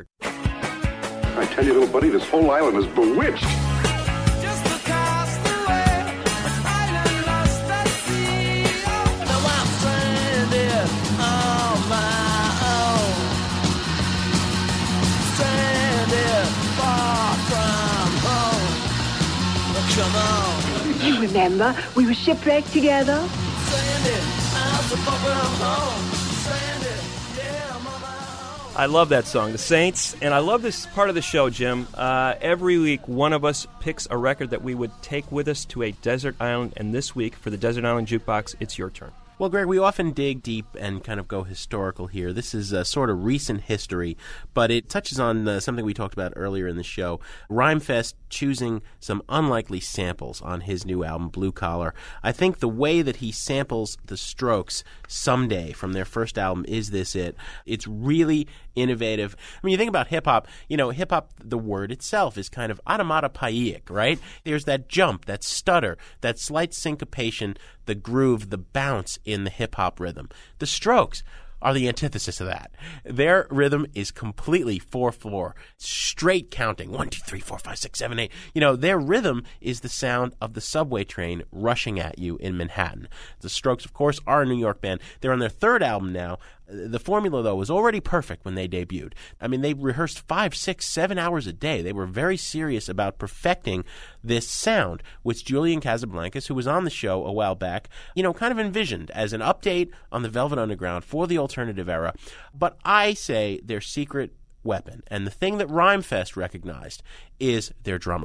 I tell you, little buddy, this whole island is bewitched. Now I'm stranded on my own. Stranded far from home. Come on. You remember, we were shipwrecked together. Stranded, I'm so far from home. Stranded, yeah, I'm on my own. I love that song, The Saints, and I love this part of the show, Jim. Uh, every week, one of us picks a record that we would take with us to a desert island, and this week, for the Desert Island Jukebox, it's your turn. Well, Greg, we often dig deep and kind of go historical here. This is a sort of recent history, but it touches on uh, something we talked about earlier in the show. Rhymefest choosing some unlikely samples on his new album, Blue Collar. I think the way that he samples the Strokes, Someday, from their first album, Is This It? It's really innovative. I mean, you think about hip-hop, you know, hip-hop, the word itself is kind of onomatopoeic, right? There's that jump, that stutter, that slight syncopation, the groove, the bounce in the hip-hop rhythm. The Strokes are the antithesis of that. Their rhythm is completely four four, straight counting, one, two, three, four, five, six, seven, eight. You know, their rhythm is the sound of the subway train rushing at you in Manhattan. The Strokes, of course, are a New York band. They're on their third album now. The formula, though, was already perfect when they debuted. I mean, they rehearsed five, six, seven hours a day. They were very serious about perfecting this sound, which Julian Casablancas, who was on the show a while back, you know, kind of envisioned as an update on the Velvet Underground for the alternative era. But I say their secret weapon, and the thing that Rhymefest recognized, is their drummer.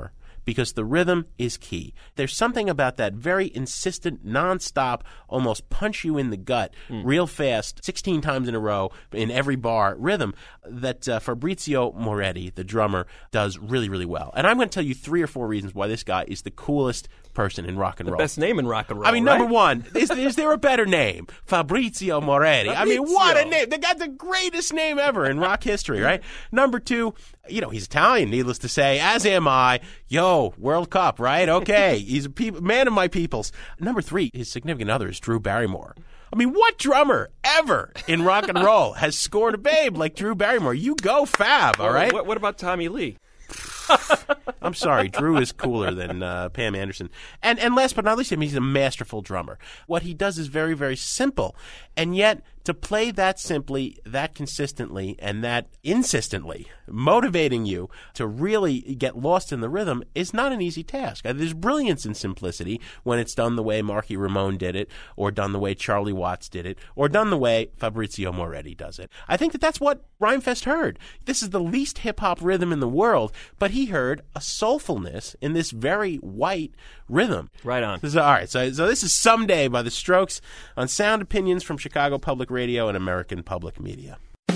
because the rhythm is key. There's something about that very insistent, nonstop, almost punch you in the gut, mm. real fast, sixteen times in a row in every bar rhythm that uh, Fabrizio Moretti, the drummer, does really, really well. And I'm going to tell you three or four reasons why this guy is the coolest person in rock and the roll. The best name in rock and roll. I mean, right? number one, is, is there a better name? Fabrizio Moretti. Fabrizio. I mean, what a name. They got the greatest name ever in rock history, right? Number two, you know, he's Italian, needless to say, as am I. Yo, World Cup, right? Okay. He's a pe- man of my peoples. Number three, his significant other is Drew Barrymore. I mean, what drummer ever in rock and roll has scored a babe like Drew Barrymore? You go, Fab, all right? What, what about Tommy Lee? I'm sorry, Drew is cooler than uh, Pam Anderson. And and last but not least, I mean, he's a masterful drummer. What he does is very, very simple. And yet, to play that simply, that consistently, and that insistently, motivating you to really get lost in the rhythm is not an easy task. There's brilliance in simplicity when it's done the way Marky Ramone did it, or done the way Charlie Watts did it, or done the way Fabrizio Moretti does it. I think that that's what Rhymefest heard. This is the least hip-hop rhythm in the world, but he heard a soulfulness in this very white rhythm. Right on. So, all right, so, so this is Someday by The Strokes on Sound Opinions from Chicago Public Radio and American Public Media.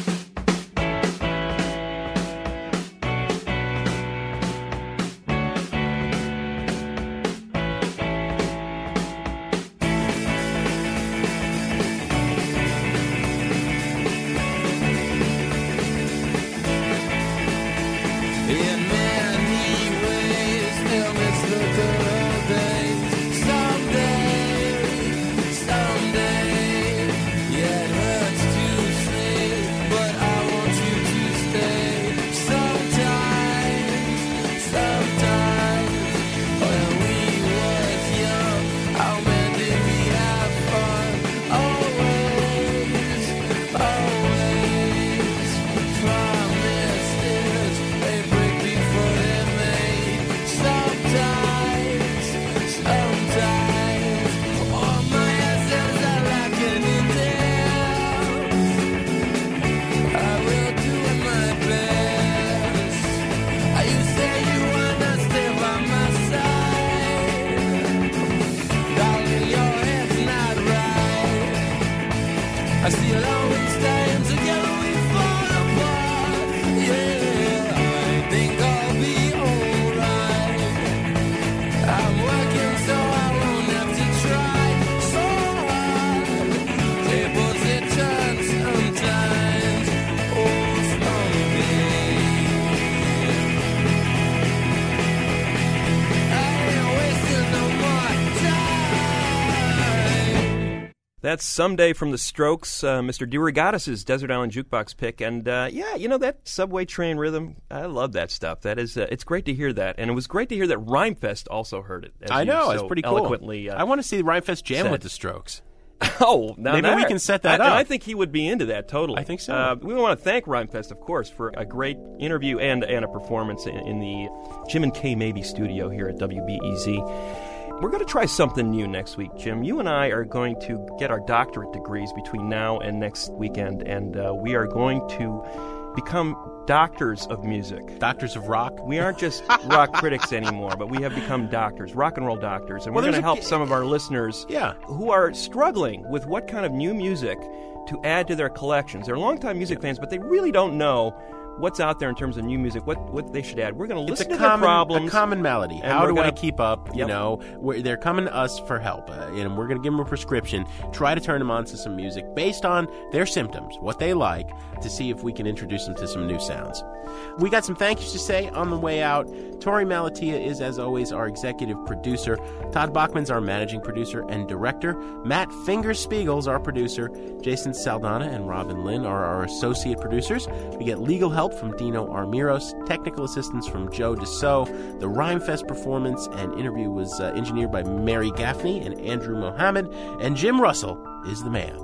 That's Someday from The Strokes, uh, Mister DeRogatis' Desert Island Jukebox pick. And, uh, yeah, you know, that subway train rhythm, I love that stuff. That is, uh, it's great to hear that. And it was great to hear that Rhymefest also heard it. As I know, so it's pretty cool. Eloquently, uh, I want to see Rhymefest jam said. with The Strokes. Oh, now maybe that, we can set that I, up. And I think he would be into that totally. I think so. Uh, we want to thank Rhymefest, of course, for a great interview and and a performance in, in the Jim and Kay Mabie studio here at W B E Z. We're going to try something new next week, Jim. You and I are going to get our doctorate degrees between now and next weekend, and uh, we are going to become doctors of music. Doctors of rock? We aren't just rock critics anymore, but we have become doctors, rock and roll doctors. And well, we're going to help a... some of our listeners yeah. who are struggling with what kind of new music to add to their collections. They're longtime music yeah. fans, but they really don't know what's out there in terms of new music, what what they should add. We're going to listen it's a to common, their problems. a common malady. How do gonna, I keep up? You yep. know, we're, they're coming to us for help, uh, and we're going to give them a prescription, try to turn them on to some music based on their symptoms, what they like, to see if we can introduce them to some new sounds. We got some thank yous to say on the way out. Tori Malatia is, as always, our executive producer. Todd Bachman's our managing producer and director. Matt Fingerspiegel's our producer. Jason Saldana and Robin Lynn are our associate producers. We get legal help from Dino Armiros, technical assistance from Joe Deso. The Rhymefest performance and interview was uh, engineered by Mary Gaffney and Andrew Mohammed. And Jim Russell is the man.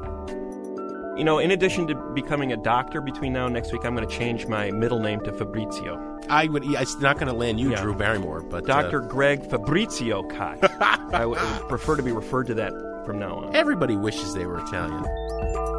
You know, in addition to becoming a doctor between now and next week, I'm going to change my middle name to Fabrizio. I would. It's not going to land you, yeah. Drew Barrymore, but Doctor uh... Greg Fabrizio Koch. I would prefer to be referred to that from now on. Everybody wishes they were Italian.